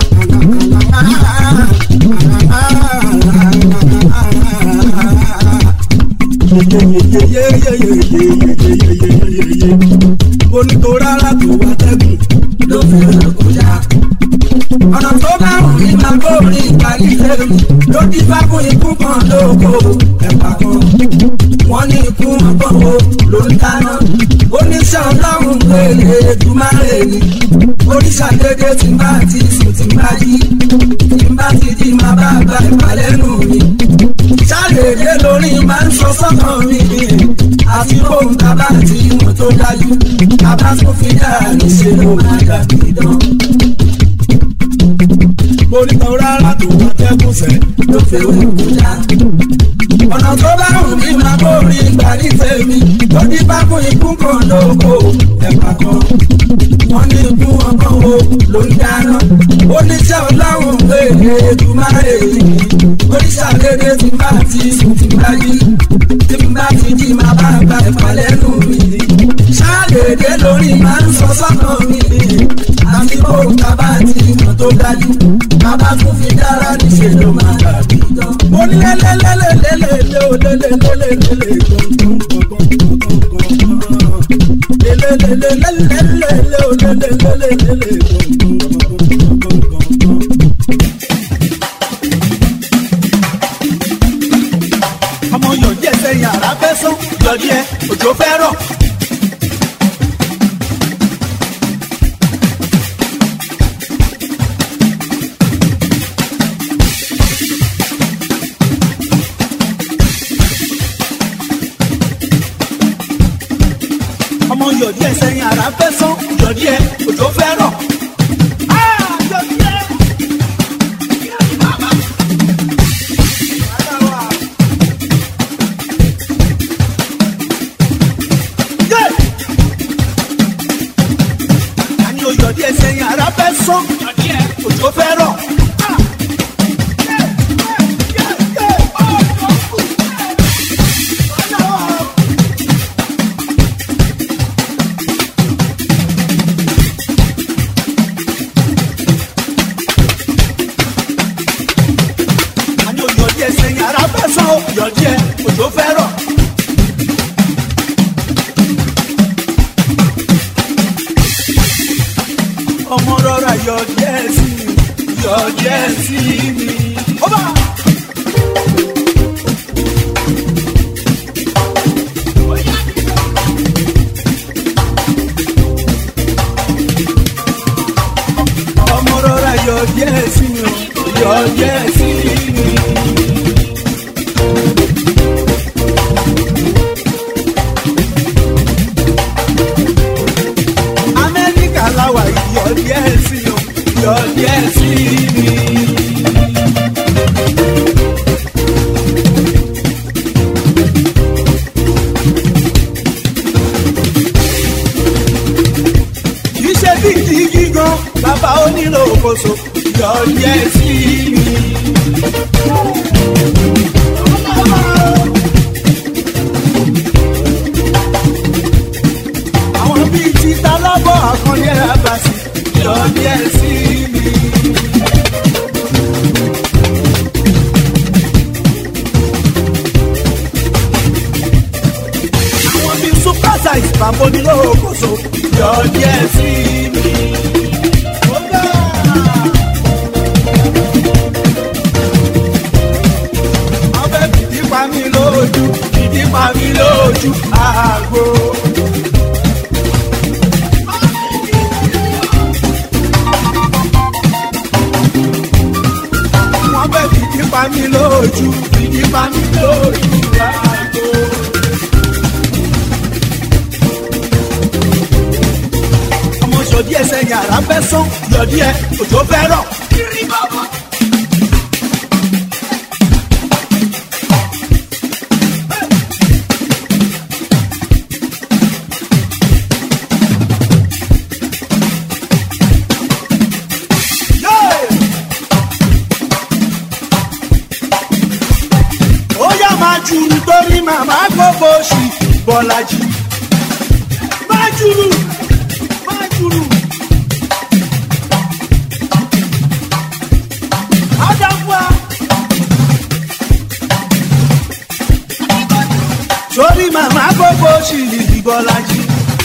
mo ní kó rárá tó wá tẹ́gùn ló fẹ́ràn kọjá. Ọ̀nà tó bá wù mí máa kórè ìpàdé lẹ́rù ló ti bá fún ikú kan lóko ẹ̀pà kan. Wọ́n ní ikú ọgbọ́n wo ló ń dáná. Oníṣẹ́ ọlọ́run lè Èdùmàrè ni. Oríṣà dédé tí n bá ti sùn tí n bá jí. Tí n bá ti jí máa bá gba ìpàlẹ́nu mi. Ṣàlèdè lórí máa ń sọ sọ́kàn mi. Àti bóun tábà tí mo tó dájú. Bàbá tó fi dára ní ṣe ló máa dàbí dán. Mo ní kan rárá tó wọ́n tẹ́kùn sẹ́ ló fẹ́ òkú dá. Ọ̀nà tó bá wù mí máa bórí ìgbà ní tèmi. Ó ní pákó ikú kan lóko ẹ̀pà kan. Wọ́n ní ikú ọkàn wo ló ń dáná. Oníṣẹ́ ọlọ́run pé ètò máa èyí. Oníṣàdédé ti bá ti sùn ti bá yí. Tí n bá ti jí máa bá gba ìpàlẹ́nu mi. Ṣàdédé lórí máa ń sọ sọ́kàn mi. Àti bóun tábà tí mo tó dájú. Bàbá tún fi dára níṣẹ́ ló máa dàbí dán. Mo ní lélẹ́lẹ́lẹ́lẹ́lẹ́ o lélẹ́lẹ́lẹ́lẹ́ lélẹ́lẹ́lẹ́lẹ́lẹ́ o lélẹ́lẹ́lẹ́lẹ́. Ọmọ yòóyè sẹ́yìn àrà fẹ́ sán yọ̀dí ẹ òjò fẹ́ rọ̀. Ọmọ yọ̀dí ẹ sẹ́yìn àrà fẹ́ sán yọ̀dí ẹ òjò fẹ́ rọ̀. Yọ̀dí ẹ sẹ́yìn àrà fẹ́ sán yọ̀dí ẹ òjò fẹ́ rọ̀. Yọ̀dí ẹ òjò fẹ́ rọ̀. Ọmọ rọra yọ̀dí ẹ sí mi, yọ̀dí ẹ sí mi. Ọba. Ọmọ rọra yọ̀dí ẹ sí mi, yọ̀dí ẹ sí mi. Aláwa yọ̀dí ẹ sí o, yọ̀dí ẹ sí mi. Kì í ṣe bí ìdí gígan, bàbá onílò òkòso, yọ̀dí ẹ sí mi. Àwọn bíi títa lábọ̀ àkànlé àbàsì yọ̀dí ẹ sí mi. Àwọn bíi super size bàbá onílò òkòso yọ̀dí ẹ sí mi. Wọ́n fẹ́ fìdí pa mí lójú, fìdí pa mí lójú àgbo. Fìdí pa mí lójú, fìdí pa mí lójú láàgó. Ọmọ yọ̀dí ẹ sẹ́yìn àrà fẹ́ sán yọ̀dí ẹ òjò fẹ́ rọ̀. Májùrù torí màmá gbogbo ṣì Bọ́lájí. Májùrù májùrù. Ádámùá. Torí màmá gbogbo ṣì Bọ́lájí.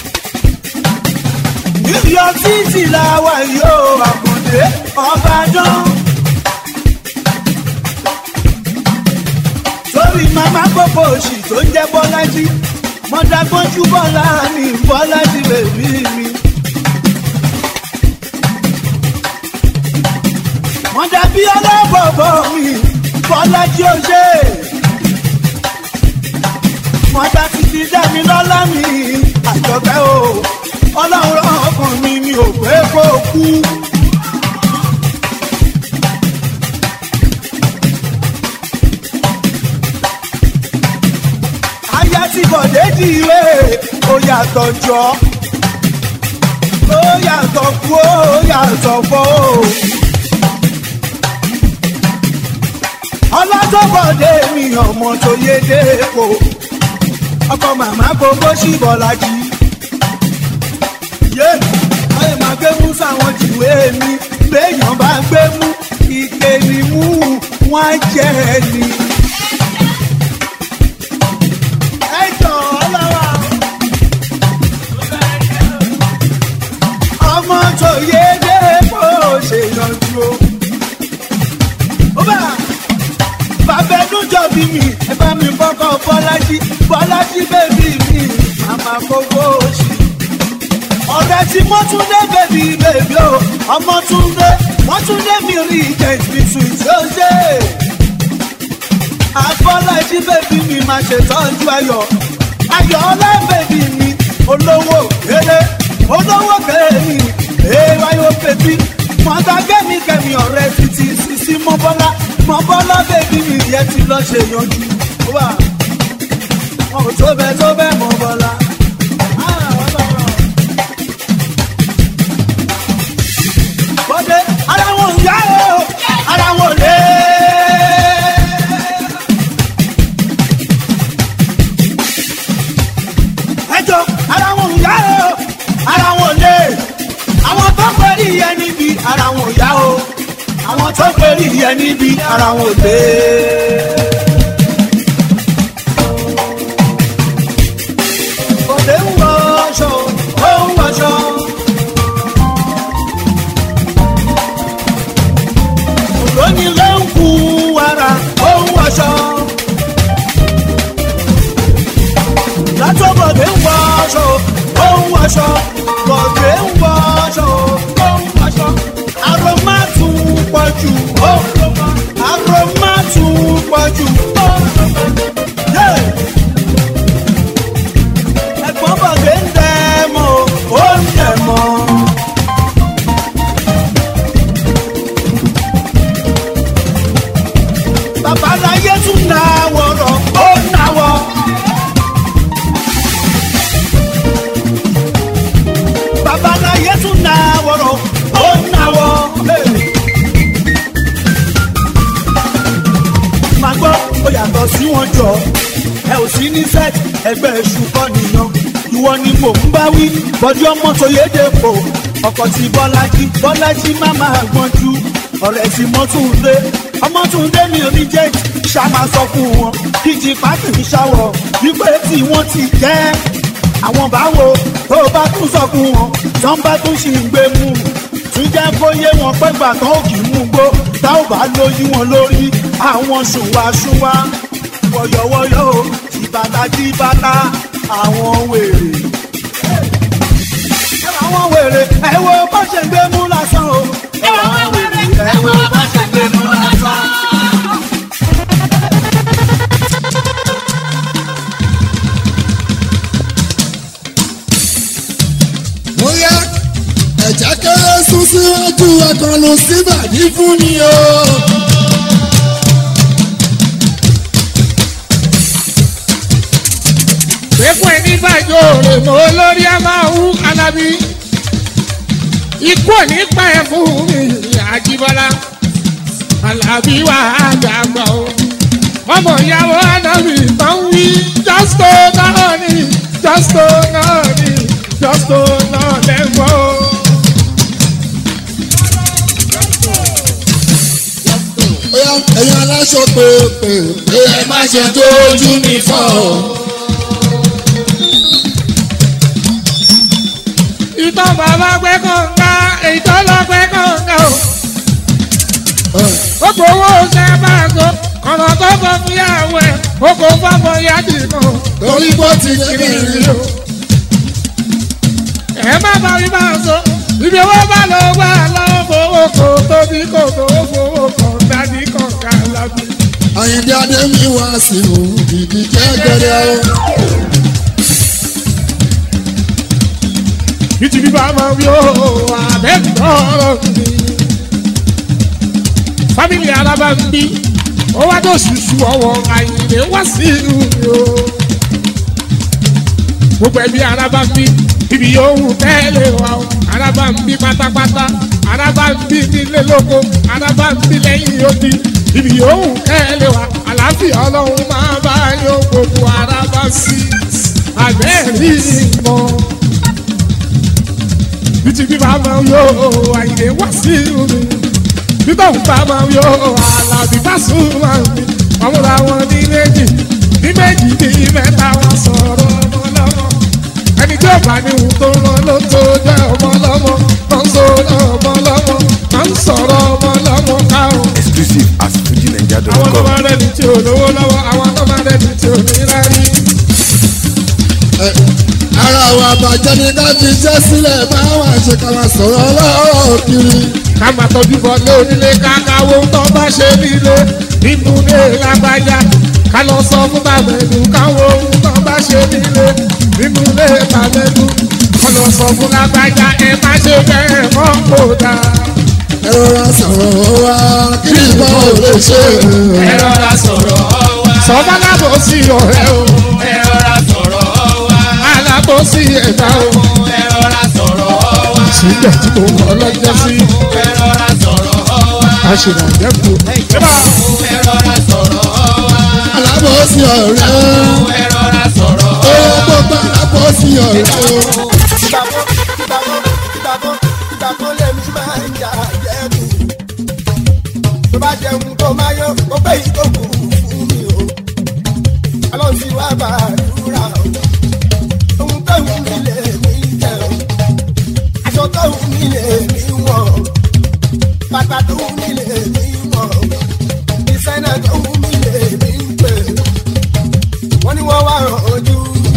New York City làwà yóò àkùndé Ọbàdàn. Torí màmá gbogbo òṣì tó ń jẹ́ Bọ́lájí. Mọ̀dà gbọ́njú bọ́lá ní Bọ́lájí bèbí mi. Mọ̀dà Abíọ́lá bọ̀bọ̀ mi Bọ́lájí òye mọ́tà ti ti dá mi lọ́lá mi àjọkẹ́ o ọlọ́run ọkàn mi mi ò pé kó kú. aya ti bọ̀dé di ìwé ó yàtọ̀ jọ ó yàtọ̀ kú ó yàtọ̀ fọ́ o. ọlọ́tọ̀bọ̀dé mi ọmọ tó yé dépò ọkọ màmá gbogbo sí Bọ́lájí. yé ayé máa gbé mú sáwọn jìwé mi béèyàn bá gbé mú ike ni mú wọn jẹ ni. ẹ jọ ọlọ́wà ọmọ tó yé dépò ṣèyànjú o. bàbá ẹdún jọ bí mi ẹ bá mi fọkàn Bọ́lájí Bọ́lájí bèbí mi màmá gbogbo òsì. ọ̀rẹ́ tí Mọ́túndé bèbí bèbí o Ọmọ́túndé Mọ́túndé mi rí ìjẹ̀sì sùn tí ó ṣe. Bọ́lájí bèbí mi máa ṣètọ́jú ayọ̀ ayọ̀ ọlá bèbí mi olówó kéré olówó kéré mi èèwáyò bèbí mọ̀tà kẹ́mi kẹ́mi ọ̀rẹ́ títí sísí mọ́bọ́lá mọ́bọ́lá bèbí mi yẹ ti lọ ṣe yanjú wá wọn ò tó bẹ́ẹ̀ tó bẹ́ẹ̀ mọ́bọ́lá. bọ́dé ara wọn ò yá o ara wọn ò lé. ẹjọ́ ara wọn ò yá o ara wọn ò lé. àwọn tó ń pẹ́ẹ́rì yẹn níbi ara wọn ò yá o àwọn tó ń pẹ́ẹ́rì yẹn níbi ara wọn ò lé. bọ́dé ń wọ aṣọ ó ń wọ aṣọ. lónìí ló ń kú wàrà ó ń wọ aṣọ. látọ̀ bọ̀dé ń wọ aṣọ ó ń wọ aṣọ. bọ̀dé ń wọ aṣọ ó ń wọ aṣọ. àrò má tún pọ̀ jù ó àrò má tún pọ̀ jù ó. ẹ̀gbọ́n bọ̀dé ń dẹ̀ mọ́ ó ń dẹ̀ mọ́. babaláyé tún náwó rọ̀ ó náwó. babaláyé tún náwó rọ̀ ó náwó. màá gbọ́ ó yàtọ̀ sí wọn jọ ẹ ò sí ní set ẹgbẹ́ èṣù kọ́ nìyàn ìwọ ni mò ń bá wí bọ́dí ọmọ tó yé dèpò ọkọ̀ tí Bọ́lájí Bọ́lájí má máa gbọ́njú ọ̀rẹ́ tí Mọ́túndé Ọmọ́túndé mi ò ní jẹ́ ṣáma sọ fún wọn kíjì pàtàkì ṣàwọ̀ wípé tí wọ́n ti jẹ́ àwọn báwo tó bá tún sọ fún wọn tán bá tún ṣì ń gbé mú tún jẹ́ kó yé wọn pé gbà tán ò kì í mú gbó tá ò bá lóyún wọn lórí àwọn ṣùwàṣùwà wọ̀yọ̀wọ̀yọ̀ tìbàtà tìbàtà àwọn wèrè. àwọn wèrè ẹ wo bó ṣe gbé mú lásán o. ẹ wo wèrè ẹ wo bó ṣe gbé mú lásán. bóyá ẹ̀jẹ̀ kéré sún síwájú ẹ̀kan ló síbàdí fún mi o. pẹ̀kún ẹni bàjọ́ rè mọ́ lórí a máa wú Alábí ikú ò ní pa ẹ̀ fún mi Àjíbọ́lá Alábí wà á dàgbà o ọmọ ìyàwó Ànábì tó ń wí jọ́sítò náà ni jọ́sítò náà ni jọ́sítò náà lẹ́gbọ́ o. bóyá ẹ̀yin aláṣọ pé pé pé ẹ má ṣe tó ojú mi fọ́ o. ìtàn bàbá gbẹ́ kànga ìtàn lọ gbẹ́ kànga o. ó gbowó ṣe máa go ọ̀nà tó fọ́ fúyàwó ẹ̀ ó kò fọ́fọ́ yáàdì kan torí bó ti kiri rí o. ẹ má bá mi máa sọ ibi owó bá lọ wá lọ́wọ́ fowó kò tóbi kò tó fowó kọ. aládé mi wá sí òun gidi jẹ́gẹ́dẹ́ o. Ìtì bíbá máa ń yọ àbẹ́tọ̀ọ̀rọ̀ mi. Fámìlì alábàmbí ó wá tó ṣùṣù ọwọ́ àyìnlé wá sí ìlú o. Gbogbo ẹbí alábàmbí ibi yòówù tẹ́lẹ̀ wá o. Alábàmbí pátápátá alábàmbí nílé lóko alábàmbí lẹ́yìn odi ibi yòówù tẹ́lẹ̀ wá. Àlàáfíà ọlọ́run máa bá yọ gbogbo alábàmbí àbẹ́ẹ̀rí mọ́. Bìtì bí bá máa ń yọ àyìnlé wá sí ìlú mi. Bíbá òun bá máa ń yọ Àlàbí Pasuma mi. Àwọn làwọn ní méjì ní méjì ní mẹ́ta wọn sọ̀rọ̀ ọmọ lọ́mọ. Ẹni tí ó bá ní ohun tó rán ló tó jẹ́ ọmọ lọ́mọ. Wọ́n ń sọ̀rọ̀ ọmọ lọ́mọ. Wọ́n ń sọ̀rọ̀ ọmọ lọ́mọ káwọn. Exclusive at fuji naija dot com. Àwọn tó máa rẹ̀ni tí ò lówó lọ́wọ́, àwọn tó máa rẹ̀ni tí ò ní rárí. Ara wa bàjẹ́ ní ká fi jẹ́ sílẹ̀ máa wà ṣe ká máa sọ̀rọ̀ ọlọ́ọ̀ kiri. Ká máa tọ́jú bọ́lé onílé kákáwó tó bá ṣe nílé nínú ilé lágbájá. Ká lọ sọ fún tàbẹ̀dù káwó tó bá ṣe nílé nínú ilé tàbẹ̀dù. Ká lọ sọ fún lágbájá ẹ má ṣe bẹ́ẹ̀ mọ́ kó dà. Ẹ rọra sọ̀rọ̀ wa kí ìbọn ò lè ṣe. Ẹ rọra sọ̀rọ̀ wa. Sọ́ba lábọ̀ sí ọ̀rẹ́ o. Ẹ rọra sọ̀rọ̀ wa. Alábọ̀ sí ẹ̀dá o. Ẹ rọra sọ̀rọ̀ wa. Síbẹ̀ tí mo wọ̀ lọ́jọ́ sí. Ẹ rọra sọ̀rọ̀ wa. Aṣèlú àjẹkù. Ẹ rọra sọ̀rọ̀ wa. Alábọ̀ sí ọ̀rẹ́. Ẹ rọra sọ̀rọ̀ wa. Ó gbogbo alábọ̀ sí ọ̀rẹ́ o. Ìgbàgbọ́ ìgbàgbọ́ ìgbàgbọ́ ìgbàgbọ́ lèmi máa ń jà jẹ́kù. Tó bá jẹun tó máa yọ, ó pé yìí tó kù fún mi o. Ọlọ́run ti wá gbàdúrà o. Ohun tó wù mí lè mí jẹ o. Aṣọ tó wù mí lè mí wọ̀ o. Bàtà tó wù mí lè mí wọ̀ o. Ìsẹ́nà tó wù mí lè mí pè. Wọ́n ní wọ́n wá ràn ojú.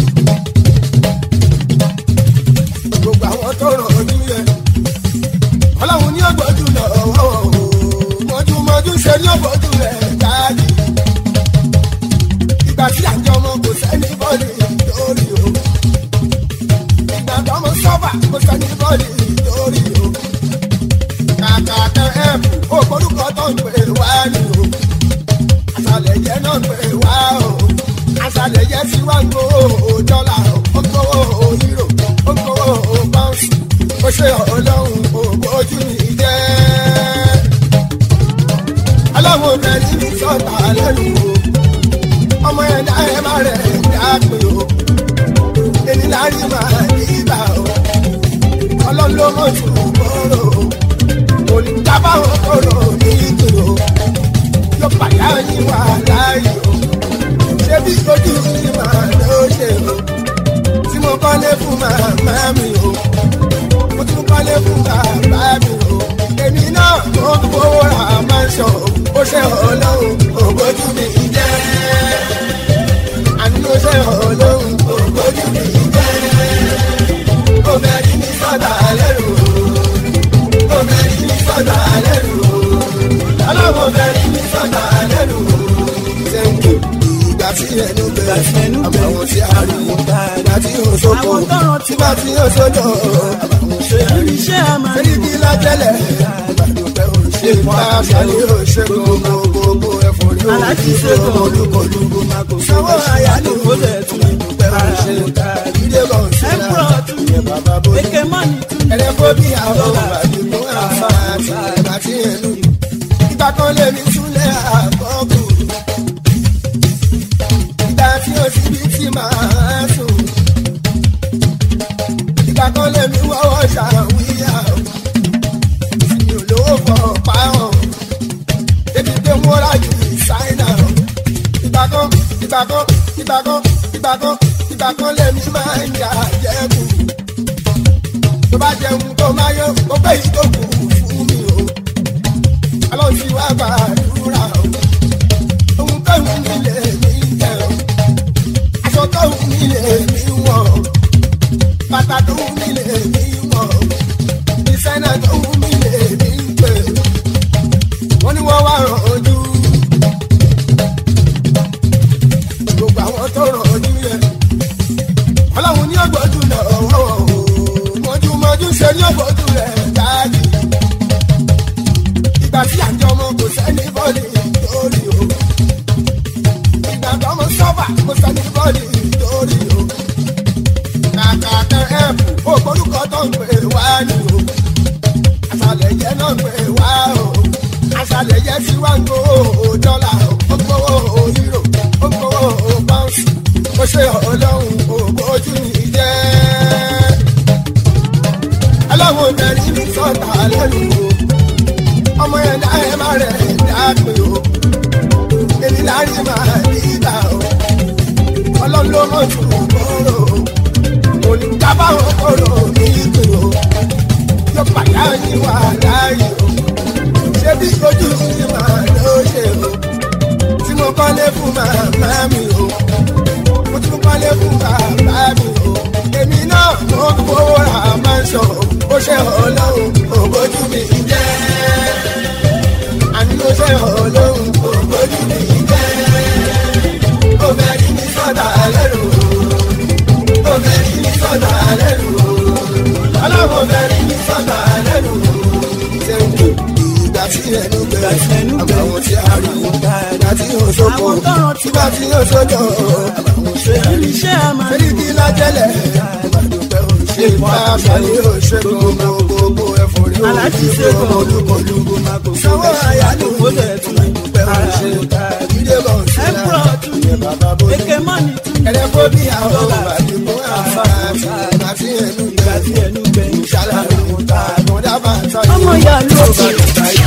Gbogbo àwọn tó ràn ojú yẹn. Ọlọ́run ní ọgbọ́jú lọ́wọ́ o. Mọ̀júmọ̀jú ṣe ní ọgbọ́jú rẹ̀ jáde. Ìgbà tí àjọ ọmọ kò sẹ́ni bọ́ọ̀lì lórí o. Ìgbà tó ọmọ sọ́fà kò sẹ́ni bọ́ọ̀lì lórí o. Kàkà tẹ ẹ̀pù ògbórúkọ tó ń pè wá ní o. Àṣàlẹ̀ yẹn náà pè wá o. Àṣàlẹ̀ yẹn sì wá ń gbowó dọ́là o. Ó ń gbowó euro, ó ń gbowó pounds. Ó ṣe ọlọ́run ògbójú mi jẹ́. Ọlọ́run obìnrin ní sọ́ta lẹ́nu o. Ọmọ ẹ̀dá ẹ̀ máa rẹ̀ dápé o. Èmi lárí máa ní ibà o. Ọlọ́run ló mọ̀ tó kóró o. Kò ní dábàá kóró ní ìdúró. Yóò pàyà yín wà láàyè o. Ṣé bí ojú mi máa ló ṣe o? Tí mo kọ́lé fún màmá mi o. Mo tún kọ́lé fún bàbá mi o. Èmi náà mo ń fowó ra mansion o. Ó ṣe ọlọ́run ògbójú mi jẹ́. Àní ó ṣe ọlọ́run ògbójú mi jẹ́. Obìnrin ní sọ́dà lẹ́rù o. Obìnrin ní sọ́dà lẹ́rù o. Ọlọ́run obìnrin ní sọ́dà lẹ́rù o. Sẹ́ńkì ìgbà tí ẹnu bẹ̀rẹ̀ àbàwọ̀n tí a rí ìgbà tí yóò sóko ìgbà tí yóò sódò àbàwọ̀n ṣe rí. Èyí kí lájẹ́lẹ̀ ìbàdùnkẹ́ ò ṣe bá aṣáájú ò ṣe gbogbo gbogbo ẹ̀fọ́ ní òkú olúkọlùkù máa sanwó àyálò ìfọ́lẹ̀ tún ìdúpẹ́ ò ṣe ìdílé bọ̀ ṣe náà ìyẹn bàbá bóyá ẹ̀rẹ́ kó bí àwọn àdìgbò àfa àti ìgbà tí ẹnu ìgbà kan lè mi súnlẹ̀ àkọ́kù. Ìgbà tí ó sì bí tí máa sùn. Ìgbà kan lè mi wọ́wọ́ ṣàwíyà. Mi ò lówó fọ̀ pa ọ̀. Ebi pé mo rájú ṣáínà. Ìgbà kan, ìgbà kan, ìgbà kan, ìgbà kan, ìgbà kan lè mi máa ń jà jẹ́kù. Tó bá jẹun tó máa yọ, ó pé yìí tó kù fún mi o. Ọlọ́run ti wá gbàdúrà o. Ohun tó wù mí lè mí jẹ o. Aṣọ tó wù mí lè mí wọ̀ o. Bàtà tó wù mí lè mí wọ̀ o. Ìsẹ́nà tó wù mí lè mí pè. Wọ́n ní wọ́n wá ràn ojú. aṣàlẹ̀yẹ náà pé wá o aṣàlẹ̀yẹ tí wá ń gbowó dọ́là ó gbowó euro ó gbowó pounds ó ṣe ọlọ́run ògbójú mi jẹ́ ọlọ́run bẹ̀rẹ̀ ní sọ́ta lẹ́nu o ọmọ yẹn dá ẹ má rẹ̀ dá pé o èmi láàrin máa ní ìgbà o ọlọ́run ló mọ̀ jù kóró o olùdábàwọ̀ kóró ní ìpè o yóò padà ní wà láàyè o ṣé bí ojú mi máa ló ṣe o tí mo kọ́lé fún màmá mi o mo tún kọ́lé fún bàbá mi o èmi náà mo kówó ra máa ń sọ ó ṣe ọlọ́run ògbójú mi jẹ́ àní ó ṣe ọlọ́run ògbójú mi jẹ́ ó bẹ̀rẹ̀ ní sọ́dà lẹ́nu ó bẹ̀rẹ̀ ní sọ́dà lẹ́nu ọlọ́run bẹ̀rẹ̀ ní sọ́dà lẹ́nu ṣẹ́ńkì ìgbà tí ẹnu bẹ̀rẹ̀ àbàwọ̀n tí a rí ìgbà tí yóò sọ́kọ̀ ìgbà tí yóò sọ́jọ́ àbàwọ̀n ṣe àrí ṣẹ́rí kí lájẹ́lẹ̀ ìbàdùpẹ̀ òṣè pàṣẹlẹ̀ òṣè gbogbo gbogbo ẹ̀fọ́rí òṣè olúkọlùkọ sanwó àyálò ìbàdùpẹ̀ òṣè ìdébọ̀ òṣè bàbá bóyá ẹ̀rẹ́ bóbí àwọn ìbàdùpọ̀ àfààfà ìgbà tí ẹnu bẹ̀rẹ̀ ìṣàlà ìmúta àgbọ̀dábà tọ́jú ọmọ ìyá ló bá lọ báyìí.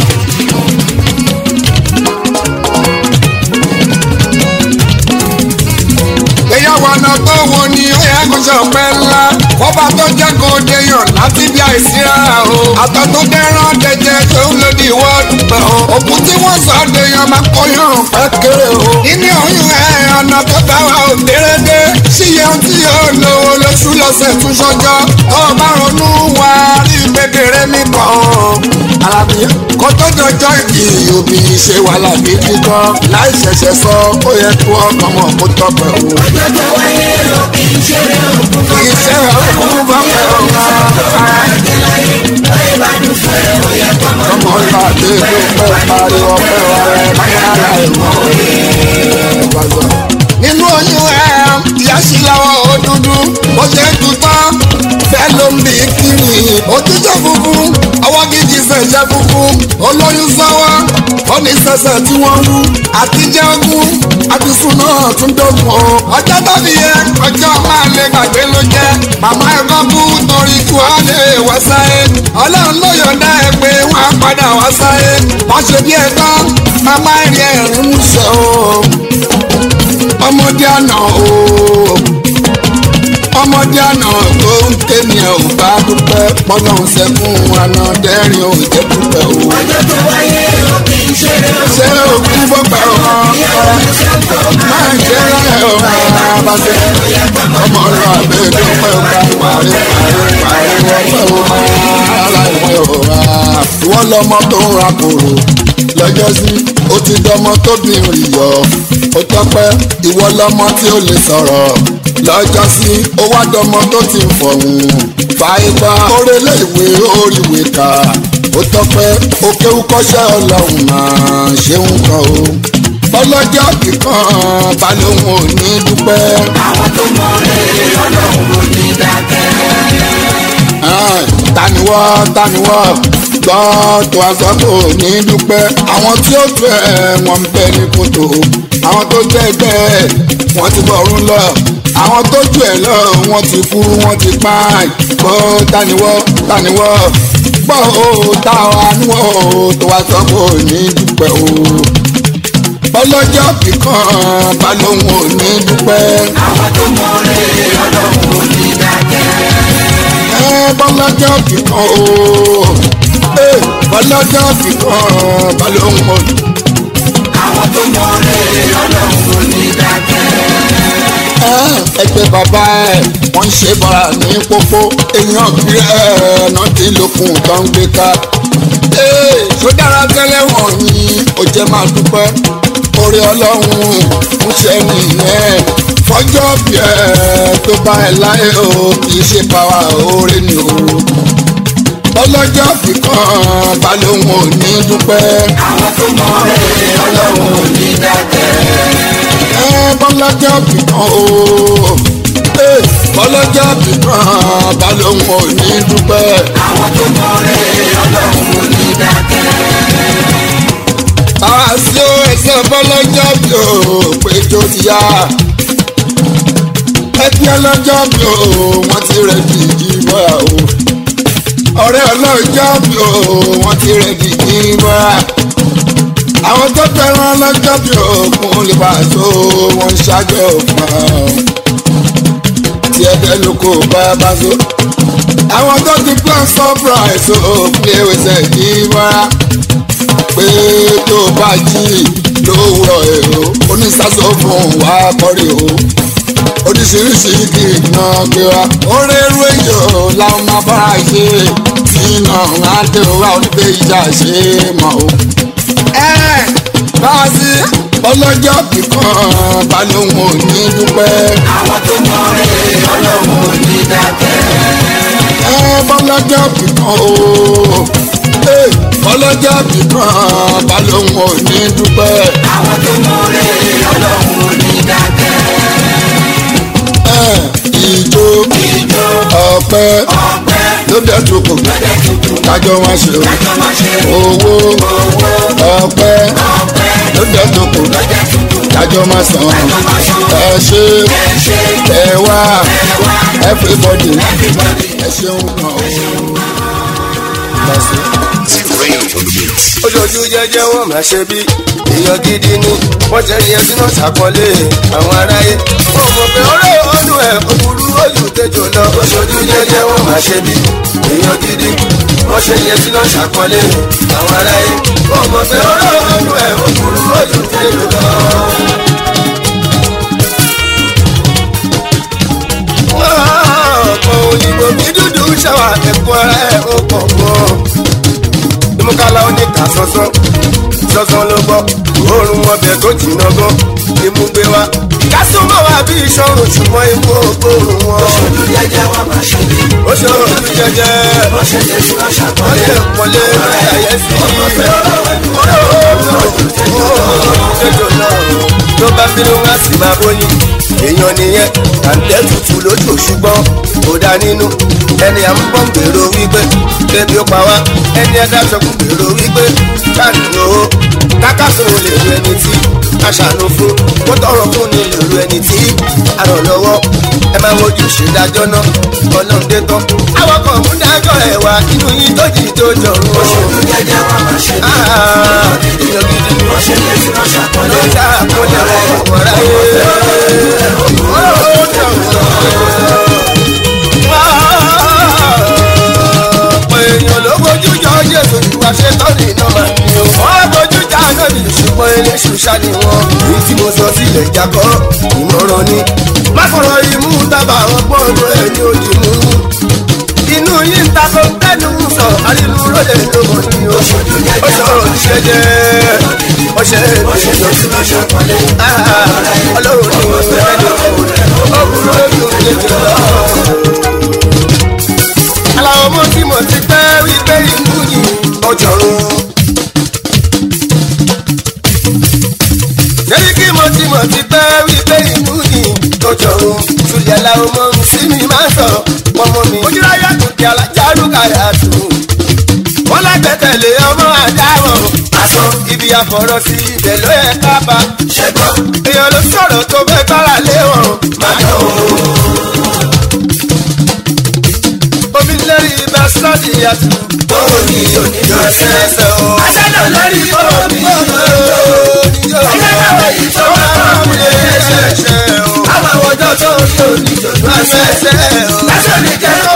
ìyàwó ọ̀nà tó wo ni ó yẹ kó ṣe ọ̀pẹ ńlá fọba tó jẹ́ kó deyàn láti bí àìsí rárá o àtọ̀ tó dẹ́rán dẹ̀jẹ̀ tó ń lòdì ìwọ́dù pẹ̀ o òkú tí wọ́n sọ deyàn máa kó yàn pẹ́ kéré o nínú oyún ẹ̀ ọ̀nà tó bá wa ò dérédé síye ohun tí yóò lò ó lóṣù lọ́sẹ̀ tún ṣọjọ́ tó o bá ronú wá rí gbẹdẹrẹ mi kàn án alábí kó tó dọjọ́ ìdí òbí ṣe wàhálà gidi gan láì ṣẹ̀ṣẹ̀ sọ ó yẹ kó ọkàn mọ̀ kó tọpẹ̀ o. ọjọ́ tó wáyé ló kì í ṣeré òkú kì í ṣeré òkú bá pẹ̀ ọ̀gá. àjẹláyé lóye bá dùn fún ẹ ó yẹ kọ́ mọ́. ọmọ ìlà dé tó pẹ́ pariwo pẹ́ wà rẹ̀ báyà ìmọ̀ nínú oyún ẹ ìyá sí lọ́wọ́ ó dúdú ó ṣe é tutọ́ bẹ́ẹ̀ ló ń bí kiri òtútù funfun ọwọ́ gidi ṣẹ̀ṣẹ̀ funfun olóyún sọ́wọ́ ó ní sẹ̀sẹ̀ tí wọ́n wú àtijọ́ ogún àtisùn náà tún dógún o ọjọ́ tó fi yẹ ọjọ́ máa lè gbàgbé ló jẹ́ màmá ẹ̀kọ́ kú torí kú á lè wá sáyé ọlọ́run ló yọ̀ǹda ẹ pé wọ́n á padà wá sáyé wọ́n ṣe bí ẹ̀tọ́ màmá ẹ̀rí ẹ̀rín mú ṣe o ọmọdé àná o ọmọdé àná tó ń ké ní ẹ ò bá dúpẹ́ pọ́nà ṣẹ́kùn àná dẹ́rìn ò jẹ́ dúpẹ́ o. ọjọ́ tó wáyé ló kì í ṣeré òkú. ṣé òkú bọ́pẹ́ o máa ń ṣe rẹ̀ o máa bá ṣe ọmọ rẹ̀ àbẹ̀ dúpẹ́ o ká parí parí parí wọ́pẹ́ o máa láìpẹ́ o máa. ìwọ lọmọ tó ń ra kòrò lọ́jọ́ sí ó ti dọmọ tóbi rìn yọ ó tọ́pẹ́ ìwọ lọmọ tí ó lè sọ̀rọ̀ lọ́jọ́ sí ó wá dọmọ tó ti ń fọ̀hún fàìgbà orélé ìwé oríwé ká ó tọ́pẹ́ ó kéwú kọ́ṣẹ́ ọlọ́run máa ṣeun kan o ọlọ́jọ́ kíkan balóhùn ò ní dúpẹ́. àwọn tó mọ rere ọlọ́run ò ní dákẹ́. taniwọ́ taniwọ́ gbọ́ tó aṣọ kò ní dúpẹ́ àwọn tí ó fẹ́ wọn bẹ ní kòtò àwọn tó jẹ́ ẹgbẹ́ wọn ti bọ̀rún lọ àwọn tó jù ẹ̀ lọ wọn ti kú wọn ti pa gbọ́ taniwọ́ taniwọ́ gbọ́ o táwa níwọ̀ o tó aṣọ kò ní dúpẹ́ o ọlọ́jọ́ kíkan balóhùn ò ní dúpẹ́. àwọn tó mọ rere ọlọ́run ò ní dákẹ́. ẹ bọ́lọ́jọ́ kíkan o bọ́lọ́jọ́ kíkan balóhùn ò ní. àwọn tó mọ rere ọlọ́run ò ní dákẹ́. ẹgbẹ́ bàbá ẹ̀ wọ́n ń ṣe bọ́ra ní pópó èèyàn bí ẹ̀ náà ti lókun tó ń gbé ká. ṣó dára tẹ́lẹ̀ wọ̀nyí ó jẹ́ máa dúpẹ́ orí ọlọ́run ń ṣe nìyẹn fọjọ́ bí ẹ tó bá ẹ láyé o kì í ṣe pàwá orí ni o ọlọ́jọ́ kíkan balóhùn ò ní dúpẹ́. àwọn tó mọ rere ọlọ́run ò ní dákẹ́. ẹ bọ́lọ́jọ́ kíkan o bọ́lọ́jọ́ kíkan balóhùn ò ní dúpẹ́. àwọn tó mọ rere ọlọ́run ò ọlọ́jọ́ bí o péjọ ti yá ẹgbẹ́ ọlọ́jọ́ bí o wọ́n ti rẹ̀ di ìjìbọ̀ra o ọ̀rẹ́ ọlọ́jọ́ bí o wọ́n ti rẹ̀ di ìjìbọ̀ra àwọn tó fẹ́ràn ọlọ́jọ́ bí o kún lè bá a tó wọ́n ṣáájú ọ̀fun tí ẹgbẹ́ ló kó bá bá so àwọn tó ti plan surprise o play with ẹ̀ ìjìbọ̀ra pé tó bá jí lówùrọ̀ èrò onísàsọ fún wa kọ́rí o oríṣiríṣi kì í ná gbé wa orí irú èyàn làwọn máa bára ṣe sínú àdéhùwà oníbẹ̀ ìjà ṣe mọ̀ o. ẹ bá a sí ọlọ́jọ́ kíkan balóhùn ò ní dúpẹ́. àwọn tó mọ rere ọlọ́run ò ní dákẹ́. ẹ bọ́lọ́jọ́ kíkan o ọlọ́jọ́ kíkan balóhùn ò ní dúpẹ́. àwọn tó mọ rere ọlọ́run ò ní dákẹ́. ìjó ọ̀pẹ ló dẹ̀ tukù kájọ wá ṣe owó ọ̀pẹ ló dẹ̀ tukù kájọ má san ẹ ṣe ẹ wá everybody ẹ ṣeun kan o. ojú jẹjẹ wọn máa ṣe bí èèyàn gidi ni wọn jẹ ìyẹn sínú ṣàkọlé àwọn aráyé wọn mọ pé ọ̀rẹ́ ọdún ẹ òkúrú olùtẹjọ lọ ojú jẹjẹ wọn máa ṣe bí èèyàn gidi wọn ṣe ìyẹn sínú ṣàkọlé àwọn aráyé wọn mọ pé ọ̀rẹ́ ọdún ẹ òkúrú olùtẹjọ lọ. ọ̀pọ̀ òyìnbó mi dúdú ṣàwà ẹ̀kọ́ ara ẹ̀ ó pọ̀ mọ́ ìmúkálá ó ní ká sọ́sọ́ sọ́sọ́ ló gbọ́ òórùn ọbẹ̀ tó jìnnà gan imú gbé wa kásùmọ̀ wa bí ìṣòrùn ṣùgbọ́n imú ògbóòrùn wọn. oṣooṣù jẹjẹ wọn máa ṣe bí. oṣooṣù jẹjẹ wọ́n ṣe jẹ sí wọn ṣàkọlé. wọ́n lè pọ́nlé ayé sí i. tó bá bínú wá sí máa bóyí èèyàn nìyẹn àǹtẹ̀ tutù lójú ṣùgbọ́n kò dá nínú ẹni à ń bọ̀ ń gbèrò wípé bébí ó pa wá ẹni ẹ̀dá ṣọkùn gbèrò wípé káàdùn owó kákàtún lè ru ẹni tí aṣàánú fún kó tọrọ fún ni lè ru ẹni tí aràn lọ́wọ́ ẹ máa wojú ṣèdájọ́ náà ọlọ́dẹ tán àwọn kan mú dájọ́ ẹ̀ wá inú yín tó jì tó jọrùn. oṣooṣù jẹjẹ wọn máa ṣe bí. ìyọ̀ gidi ni wọ́n ṣe lè fi wọn ṣàkọlé. ló dá àkọlé rẹ̀ wọ̀ ráyé. èèyàn ló bójú jọ Jésù ìwà ṣe tọ́lì náà máa ní o. wọ́n bójú já náà ní ṣùgbọ́n eléṣù ṣáni wọn. èyí tí mo sọ sílẹ̀ jákọ́ ìmọ̀ràn ni. má sọ̀rọ̀ imú dábàá ọgbọ́n ọdún ẹ̀ ní òdì mú. inú yìí ń ta tó ń tẹ́nu sọ àrínú lóde ló mọ̀ ní o. ó sọ̀rọ̀ jẹjẹ ọṣẹ ṣe lè fi wọn ṣàkọlé. ọlọ́run ní ẹni ọkùnrin lójú jẹjẹ lọ. aláwọ̀ mọ́ tí mo ti pẹ́ wípé inú yìí ọjọ́rùn. lẹ́yìn kí mo ti mọ̀ ti pẹ́ wípé inú yìí ọjọ́rùn. tulẹ̀ aláwọ̀ mọ́ sí mi máa ń sọ ọmọ mi. ojúláyà tó di alájárú kàyà tù. wọ́n lágbẹ́tẹ̀lé ọmọ àdáwọ̀. aṣọ ibi àfọ̀rọ̀ sí ibẹ̀ ló yẹ ká bá. ṣẹ́gbọ́n èèyàn ló sọ̀rọ̀ tó fẹ́ gbára lé wọn. máa dán o. omi lórí ibà sọ́ọ̀dì yàtọ̀. bóò ni oníjó ṣe ẹsẹ̀ o. aṣẹ́nà lórí bóò ni oníjó. ẹgbẹ́ náà yìí tó máa ń mú lé ṣe. àwọn àwọ̀jọ́ tó rí oníjó ló ń ṣe. aṣọ ní jẹ́ kó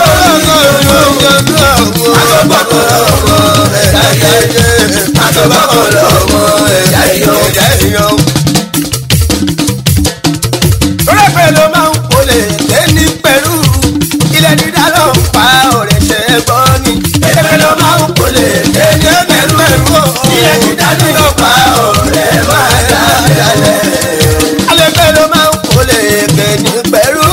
àtọ̀bọ̀kọ̀ lọ́mọ ẹ̀dá yẹyẹ. àtọ̀bọ̀kọ̀ lọ́mọ ẹ̀dá yẹyẹ. rẹ́pẹ̀ ló máa ń polè dé ní pẹ̀lú ilẹ̀ dídá ló ń pa ọ̀rẹ́ ṣẹ́ gbọ́ ni. rẹ́pẹ̀ ló máa ń polè dé ní pẹ̀lú ilẹ̀ dídá ló ń pa ọ̀rẹ́ máa dá dalẹ̀. alẹ́pẹ̀ ló máa ń polè dé ní pẹ̀lú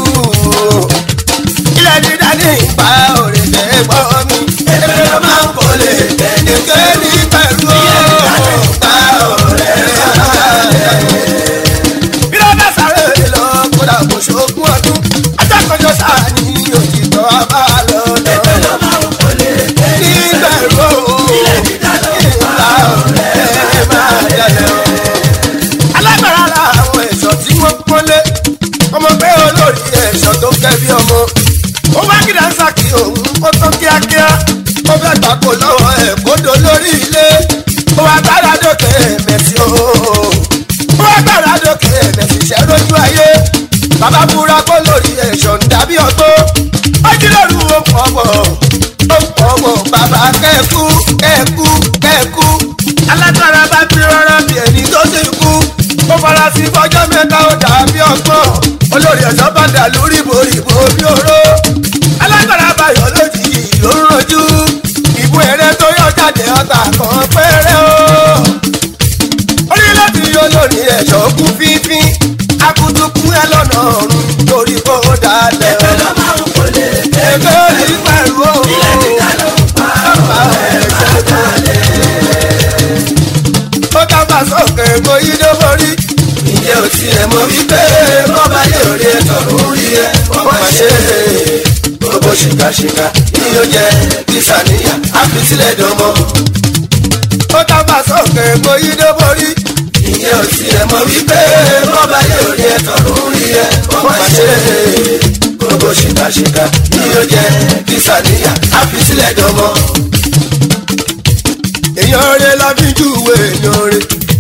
ilẹ̀ dídá ní pa ọ̀rẹ́ ṣẹ́ gbọ́ mi. rẹ́pẹ̀ ló máa ń polè dé ní pẹ̀lú ilẹ̀ dídá ló ń ó tán kíákíá ó fẹ́ gbàgbó lọ́wọ́ ẹ̀ kódó lórí ilé ó wá gbára dókè mẹ́sì o ó wá gbára dókè mẹ́sì ṣẹ́ lójú ayé bàbá búra kó lórí ẹ̀ṣọ́ ń dàbí ọgbó ó jí lóru ó pọ̀ bọ̀ ó pọ̀ bọ̀ bàbá kẹ́ẹ̀kú kẹ́ẹ̀kú kẹ́ẹ̀kú alágbára bá fi rọra bí ẹni tó ti kú ó fara sí fọjọ́ mẹ́ta ó dàbí ọgbọ́n olórí ẹ̀ṣọ́ bá dà lórí ìbòrìbò bí oró alágbára bá yọ lójijì ló ń rojú ìbú ẹrẹ tó yọ jáde ọta kan péré o orílẹ̀ tí olórí ẹ̀ṣọ́ kú fífín akutuku ẹ lọ́nà ọ̀run torí kó dalẹ̀ o. ẹgbẹ́ ló máa ń kólé ẹgbẹ́ ò ní pẹ̀lú o. ilé kíkà ló ń pa ọ̀pá ẹ̀ṣọ́ dalẹ̀. ó dábàá sókè mo yí ló borí. ìjẹ́ ò tiẹ̀ mọ̀ wípé bọ́bá yóò rí ẹ̀tọ́ lórí ẹ̀ wọ́n máa ṣe é. gbogbo ṣìkàṣìkà ni yóò jẹ́ kí sàníyàn á fi sílẹ̀ dánmọ́. ó dábàá sókè mo yí ló borí. ìjẹ́ ò tiẹ̀ mọ̀ wípé bọ́bá yóò rí ẹ̀tọ́ lórí ẹ̀ wọ́n máa ṣe é. gbogbo ṣìkàṣìkà ni yóò jẹ́ kí sàníyàn á fi sílẹ̀ dánmọ́. èèyàn rẹ̀ la fi júwe èèyàn rẹ̀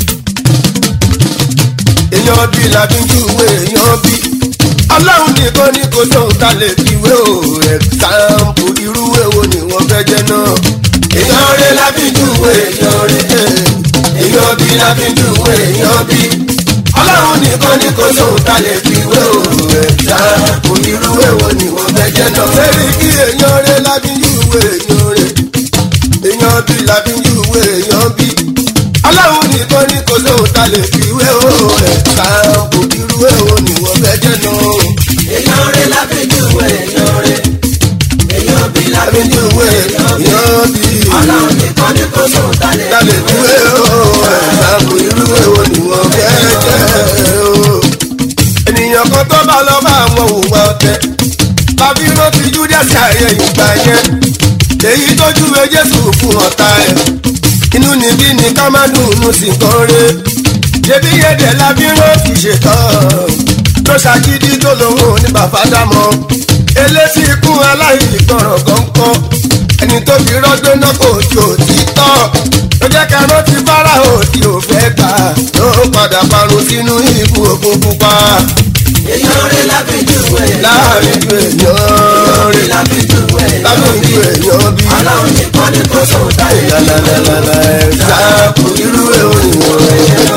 èèyàn bí la fi júwe èèyàn bí ọlọ́run nìkan ní kò sóhun tá lè fi wé o ẹ̀sáǹpù irú èwo ni wọ́n fẹ́ jẹ́ náà. èèyàn rẹ̀ la fi júwe èèyàn rẹ̀ èèyàn bí la fi júwe èèyàn bí ọlọ́run nìkan ní kò sóhun tá lè fi wé o ẹ̀sáǹpù irú èwo ni wọ́n fẹ́ jẹ́ náà. lórí kí èèyàn rẹ̀ la fi júwe èèyàn rẹ̀ èèyàn bí la fi júwe èèyàn bí ọlọ́run nìkan ní kò sóhun tá lè fi wé o ẹ̀sáǹpù irú èwo ni wọ́n fẹ́ jẹ́ náà. èèyàn rẹ̀ la fi júwe èèyàn rẹ̀ èèyàn bí la fi júwe èèyàn bí ọlọ́run nìkan ní kò sóhun tá lè fi wé o ẹ̀sáǹpù irú èwo ni wọ́n fẹ́ jẹ́ o. ènìyàn kan tó bá lọ bá àwọn òwúwa ọ̀tẹ̀ tàbí rántí Judas ayé ìgbà yẹn èyí tó júwe Jésù fún ọ̀tá ẹ̀ inú níbí ni ká má dùnú sí kan ré ṣebí yẹ̀dẹ̀ la fi rántí ṣetán tó ṣàgídí tó lòun ní bàbá dámọ̀ elétí ikú aláìgbọràn gọ́ńkọ́ ẹni tó fi rọ́gbé náà kò tí ò tí tọ́ ló jẹ́ ká rántí Fáráò tí ò fẹ́ gbà ló padà parun sínú ikú òkun pupa. èèyàn rẹ̀ la fi júwe láàrin ju èèyàn rẹ̀ la fi júwe láàrin ju èèyàn bí ọlọ́run nìkan ní kò sóhun tá lè fi wé o lálálálá ẹ̀sáàpù irú èwo ni wọ́n fẹ́ jẹ́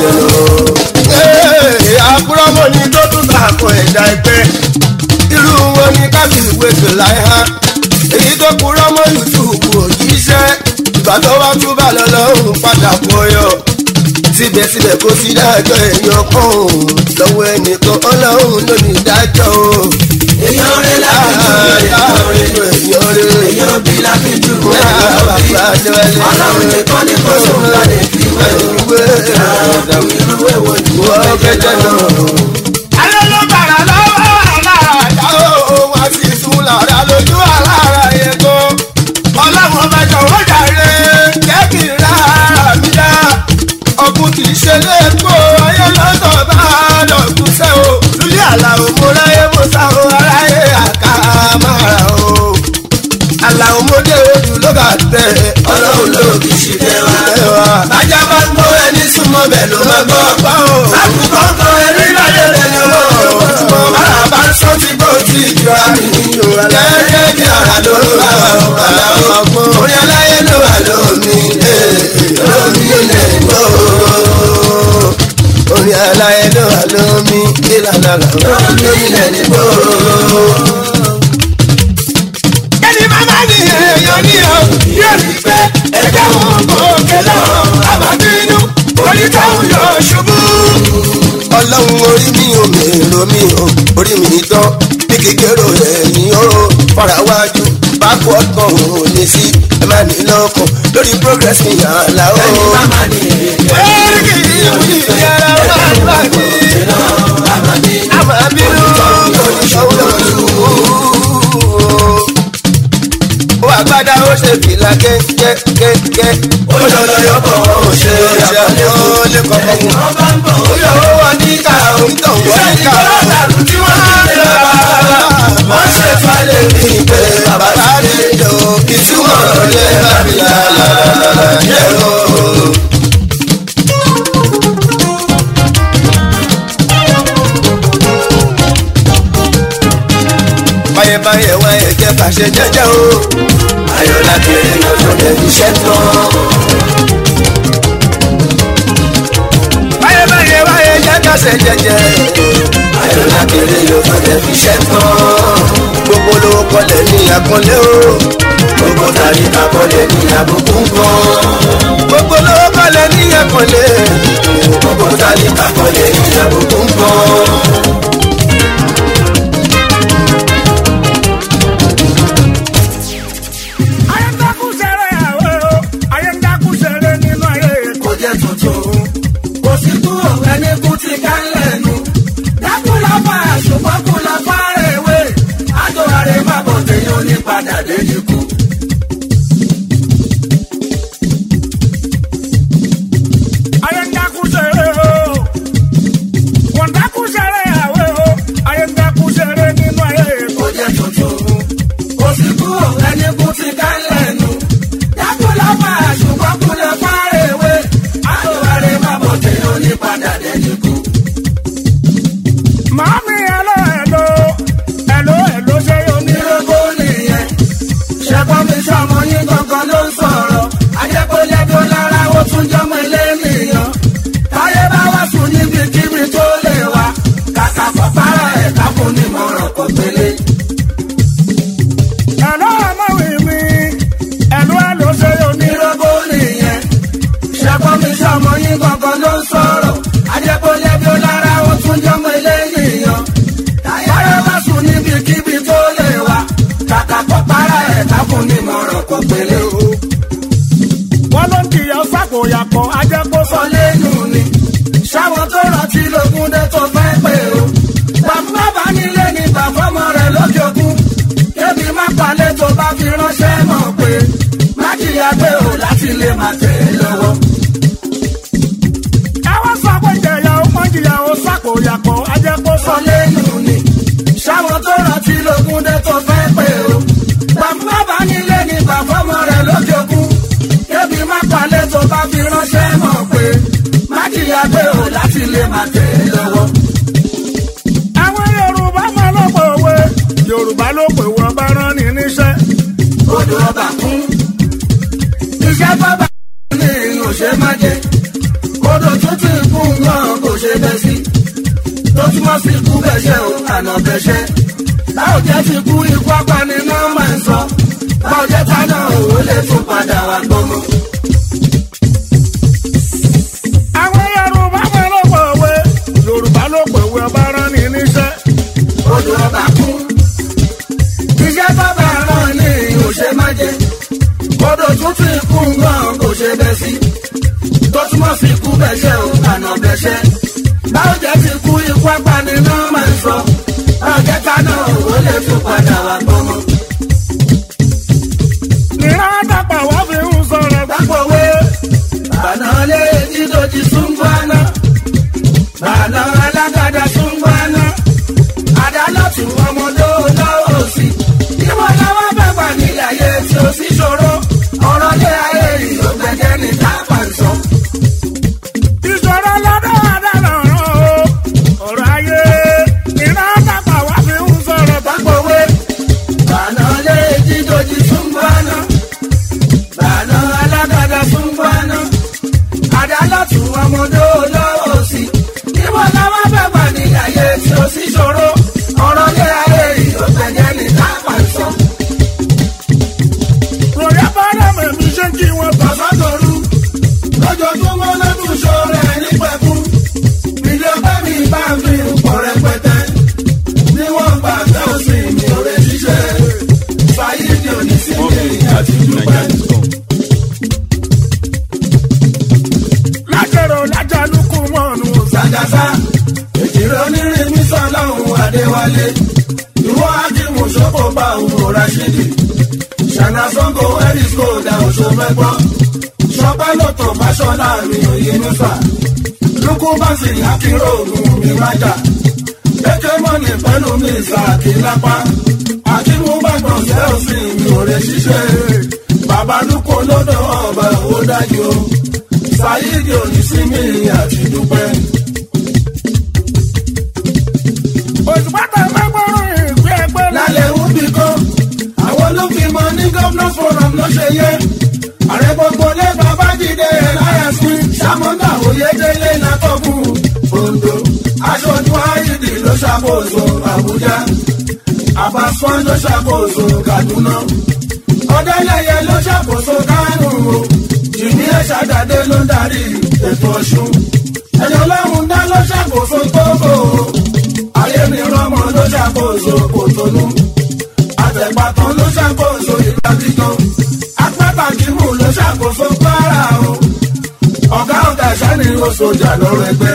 lọ. àbúrọ́mọ ni tó tún tààkọ ẹ̀dá ẹgbẹ́ irú wọn ni kábíyèwé tó láyé ha èyí tó kúrọ́ mọ́ Yúsúfù òjíṣẹ́ ìgbà tó wá tún bá lọ lọ́rùn padà pọ̀yọ̀ síbẹ̀síbẹ̀ kò sí dájọ́ èèyàn kan ò lọ́wọ́ ẹnìkan ọlọ́run ló ní dájọ́ o. èèyàn rẹ̀ la fi júwe èèyàn rẹ̀ èèyàn bí la fi júwe èèyàn bí ọlọ́run nìkan ní kò sóhun tá lè fi wé o ẹ̀sáǹpù irú èwo ni wọ́n fẹ́ jẹ́ náà. ayé ló bàrà lọ́wọ́ alára àjà o wá sí tún lára lójú alára yẹn tó ọlọ́run mẹ́jọ wọ́n jàre jẹ́ kí n rárá mi dá ọkùn kì í ṣe lẹ́kọ̀ọ́ ayé lọ́sọ̀ bá lọ́kùn sẹ́ o lulẹ̀ àlàó mo ráyé mo sá o aráyé àká mára o àlàó mo dé ojú ló bá tẹ ọlọ́run ló kì í ṣe tẹ́ wa bájá bá ń gbọ́ ẹni súnmọ́ bẹ́ẹ̀ ló máa gbọ́ bá o àkùkọ kan ẹni láyé lẹ́nu o bára bá ń sọ ti gbọ́ tí ìjọ àmì gẹ́gẹ́ bí ara ló wà ọ̀kadà ọgbọ́n orí aláyé ló wà lómi lómi lè gbọ́ orin aláyé ló wà lómi ìlànà lómi lè gbọ́. ẹni màmá ni èèyàn ní o yóò rí pé ẹgbẹ́ wọn kò kélé o àbábínú orí táwọn yóò ṣubú. ọlọ́run orí mi ò mèrò mi ò orí mi tán bí kékeré ẹ̀yìn o fara wájú bákú ọ̀tàn ò ní sí ẹ má ní lọ́kàn lórí progress mi àlá o. ẹni màmá ni èèyàn ní kí ìyẹn ní ìyára máa ń bá mi àbábínú oníṣòwò ṣubú ó àgbádá ó ṣe fìlà kékékéké ó lọ́lọ́ yọ̀bọ̀ ó ṣe àpọ̀lẹ́ ó lè kọ́kọ́ mú ó yọ ó wọ níkà òǹtọ̀ wọ níkà tí wọ́n ti lè bá wọ́n ṣe falẹ̀ ní ìpè bàbá lè jọ kọ̀ọ̀rọ̀ lé bàbí lálàlà jẹ́ o. báyẹ̀báyẹ̀ wá ẹ̀jẹ̀ fàṣẹ jẹ́jẹ́ o. ayọ̀lá kiri lọ́jọ́ lẹ́nu iṣẹ́ tán. báyẹ̀báyẹ̀ wá ẹ̀jẹ̀ fàṣẹ jẹ́jẹ́. ayọ̀lá kiri lọ́jọ́ lẹ́nu iṣẹ́ tán. gbogbo lówó kọlẹ̀ ní àkọlé o. gbogbo tàbí àkọlé ní àbùkù kan. gbogbo lówó kọlẹ̀ ní àkọlé. gbogbo tàbí àkọlé ní àbùkù kan. Padà dé ikú. Ayé ń dákú ṣeré o, wọ́n dákú ṣeré àwẹ̀ o, ayé ń dákú ṣeré nínú ayé. Kò jẹ́ tuntun, kò sí kú ẹni kú ti ká lẹ́nu. Dákú lọ́pàá ṣùgbọ́n kú lè fárẹ̀ ewé. Àtọ̀wárẹ̀ má bọ̀ tẹ̀yọ́ ní padà dé ikú. Màámi ẹ̀lọ́ ẹ̀lọ́ ẹ̀lọ́ ẹ̀lọ́ ṣe yóò ní. Ìrókò nìyẹn. Ṣẹ́gbọ́n mi sọmọ yín gangan ló ń sọ̀rọ̀. Ajẹ́kọ̀ọ́lẹ́ tó lára ó tún jọmọ ilé nìyàn. Táyé bá wá sùn níbikíbi tó lè wá. Kàkà fọ́fárà ẹ̀ káfún ní mọ̀ràn kò gbélé. Ẹ̀lọ́ ọmọwé mi, ẹ̀lọ́ ẹ̀lọ́ ṣe yóò ní. Ìrókò nìyẹn. Ṣẹ́gbọ́n mi sọmọ yín gangan ló ń sọ̀rọ̀. Ajẹ́kọ̀ọ́lẹ́ tó lára ó tún jọmọ ilé nìyàn. Táyé bá sùn níbikíbi tó lè wá. Kàkà fọ́fárà ẹ̀ káfún ní mọ̀ràn kò gbélé o. Wọ́n ló ń kìyà sákòyàpọ̀ ajẹ́kó sọ lẹ́nu ni. Ṣáwọn tó rántí lógún dé tó fẹ́ pé o. Bàbá bá nílé ní bàfọ́mọ rẹ̀ lókè òkun. Kébì má palẹ̀ tó bá fi ránṣẹ́ mọ̀ pé má jìyà pé o láti lè má tẹ̀ ẹ́ lọ́wọ́. Káwọ́ sọ pé jẹ̀yà ó mọ̀ jìyà ó sákòyàpọ̀ ajẹ́kó sọ lẹ́nu ni. Ṣáwọn tó rántí lógún dé tó fẹ́ pé o. Bàbá bá nílé ní bàfọ́mọ rẹ̀ lókè òkun. Kébì má palẹ̀ tó bá fi ránṣẹ́ mọ̀ pé má jìyà pé o láti lè má tẹ̀ ẹ́ lọ́wọ́. Àwọn Yorùbá máa ló pè wé. Yorùbá ló pè wọ́n bá rán ní níṣẹ́. Odò ọba kún. Iṣẹ́ bábà ní ìlú ṣe má jẹ. Odò tún ti kú náà kò ṣe bẹ́ sí. Tó túmọ̀ sí ikú bẹ̀ṣẹ̀ o, àná bẹ̀ṣẹ̀. Báwo jẹ́ ti kú ikú apani náà máa ń sọ. Báwo jẹ́ tánà òwò lè tún padà wá gbọ́mọ. Àwọn Yorùbá máa ló pè wé. Yorùbá ló pè wé ọba rán ní níṣẹ́. Odò ọba kún. Iṣẹ́ bábà rán ní ìlú ṣe má jẹ. Odò tún ti kú náà kò ṣe bẹ́ sí. Tó túmọ̀ sí ikú bẹ̀ṣẹ̀ o, àná bẹ̀ṣẹ̀. Báwo jẹ́ ti kú ikú apani náà máa ń sọ. Báwo jẹ́ tánà òwò lè tún padà wá gbọ́mọ. Ìran àdàpà wá fi ń sọ̀rọ̀ Dápọ̀ wé. Bàná lé dídòjì súngbọ́nà. Bàná alágàdá súngbọ́nà. Àdálọ́tù ọmọdé olówó sí. Ìwọ̀n làwọn bàbá nílẹ̀ ayé tí ó sì ṣòro. Ọ̀rọ̀ lé ayé yìí ó gbẹ̀gẹ́ ní tápà ń sọ. ìṣòro lọ́dọ̀ àdàlọ́ o. Ọ̀rọ̀ ayé ìran àdàpà wá fi ń sọ̀rọ̀ Dápọ̀ wé. Bàná lé dídòjì súngbọ́nà. Bàná alágàdá súngbọ́nà. Àdálọ́tù ọmọdé olówó sí. Ìwọ̀n làwọn bàbá nílẹ̀ ayé tí ó sì ṣòro. Ọ̀rọ̀ lé ayé yìí ó gbẹ̀gẹ́ ní tápà ń sọ. Ròyà bá rẹ̀ mẹ̀mí ṣé kí wọ́n bá Bàbá tòru, lójoojúmọ́ lọ́dún ṣọ́ọ̀rọ̀ ẹ̀ nípẹ̀kún. Ilé ọba mi bá ń fi pọ̀ rẹpẹtẹ. Níwọ̀n gbà tẹ́ ò sí mi ò rẹ̀ ṣiṣẹ́. Fàyè ni ò ní sí mi àti dúpẹ́. lájẹrò lájàlúkú mọ́ọ̀nù. Sàgàsà, èjìrè onírin mi sọ lọ́hùn Adéwálé. Ìwọ Ájímù Ṣókò bá òun Rashidi. Ṣànà Sango Erisco dá oṣù mẹ́gbọ́n. Ṣọpẹ́ lọ́tọ̀ Fáṣọlá mi òye nífà. Lukú Bánsì Akíró ògùn mi májà. Kéké mọ́ni pẹ̀lú mi ìsàkí lápá. Àkímú bàgbọ̀n sẹ́ òsì mi ò rẹ̀ ṣiṣẹ́. bàbá lukó lọ́dọ̀ ọba ó dájú o sáyéèdì onísìmí àti dúpẹ́. òṣùpátá mẹ́gbọ́rún ìgbé ẹgbẹ́ lálẹ́ òbí kan àwọn olùfimọ́ ní governors forum ló ṣe yẹ ààrẹ gbogbo lé babájídé láyàsí sàmúndà oyèdélé látọ̀kùn ondo aṣojú ayídì ló ṣàkóso àbújá àbáṣán ló ṣàkóso kaduna ọ̀dẹ́lẹ̀yẹ ló ṣàkóso kánò jìnnì ẹ̀ṣàdàdé ló ń darí ètò ọ̀ṣun ẹ̀yọ́ lọ́hùn dá ló ṣàkóso tókò ayémirọ́mọ ló ṣàkóso kòtónú àtẹ̀pàtàn ló ṣàkóso ìgbàdìgan apátàkìmù ló ṣàkóso kwara o ọ̀gá ọ̀gá sani oṣoojà lọ́rọ̀ ẹgbẹ́.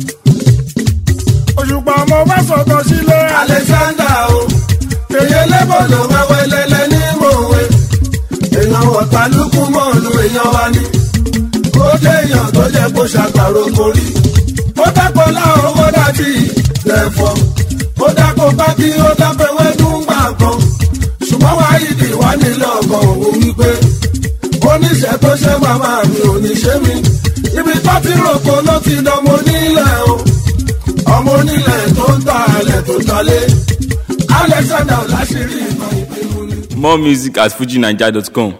òṣùpá ọmọ bá sọ̀tọ̀ sílé. alexander o èyí lẹ́bọ̀dọ̀ wẹ́wẹ́ lẹ́lẹ́ ní mòwe èèyàn ọ̀tàlùkù mọ́ọ̀lù èèyàn wa ni ó jẹ́ èèyàn tó jẹ́ kó ṣàgbàro korí ó dákọ̀ láwọn owó dàbí lẹ́fọ̀ ó dákọ̀ pákí ó dákọ̀ ẹwẹ́dún gbà kan ṣùgbọ́n wàá yìí wá nílé ọ̀gàn òun wípé oníṣẹ́ tó ṣe màmá mi ò ní ṣe mí ibi tó ti rògbò ló ti dánmọ́ nílẹ̀ o ọmọ onílẹ̀ tó ń ta alẹ̀ tó talé alexander ọ̀làṣírí ìmọ̀ ìpinnu ni. More music at fuji naija dot com.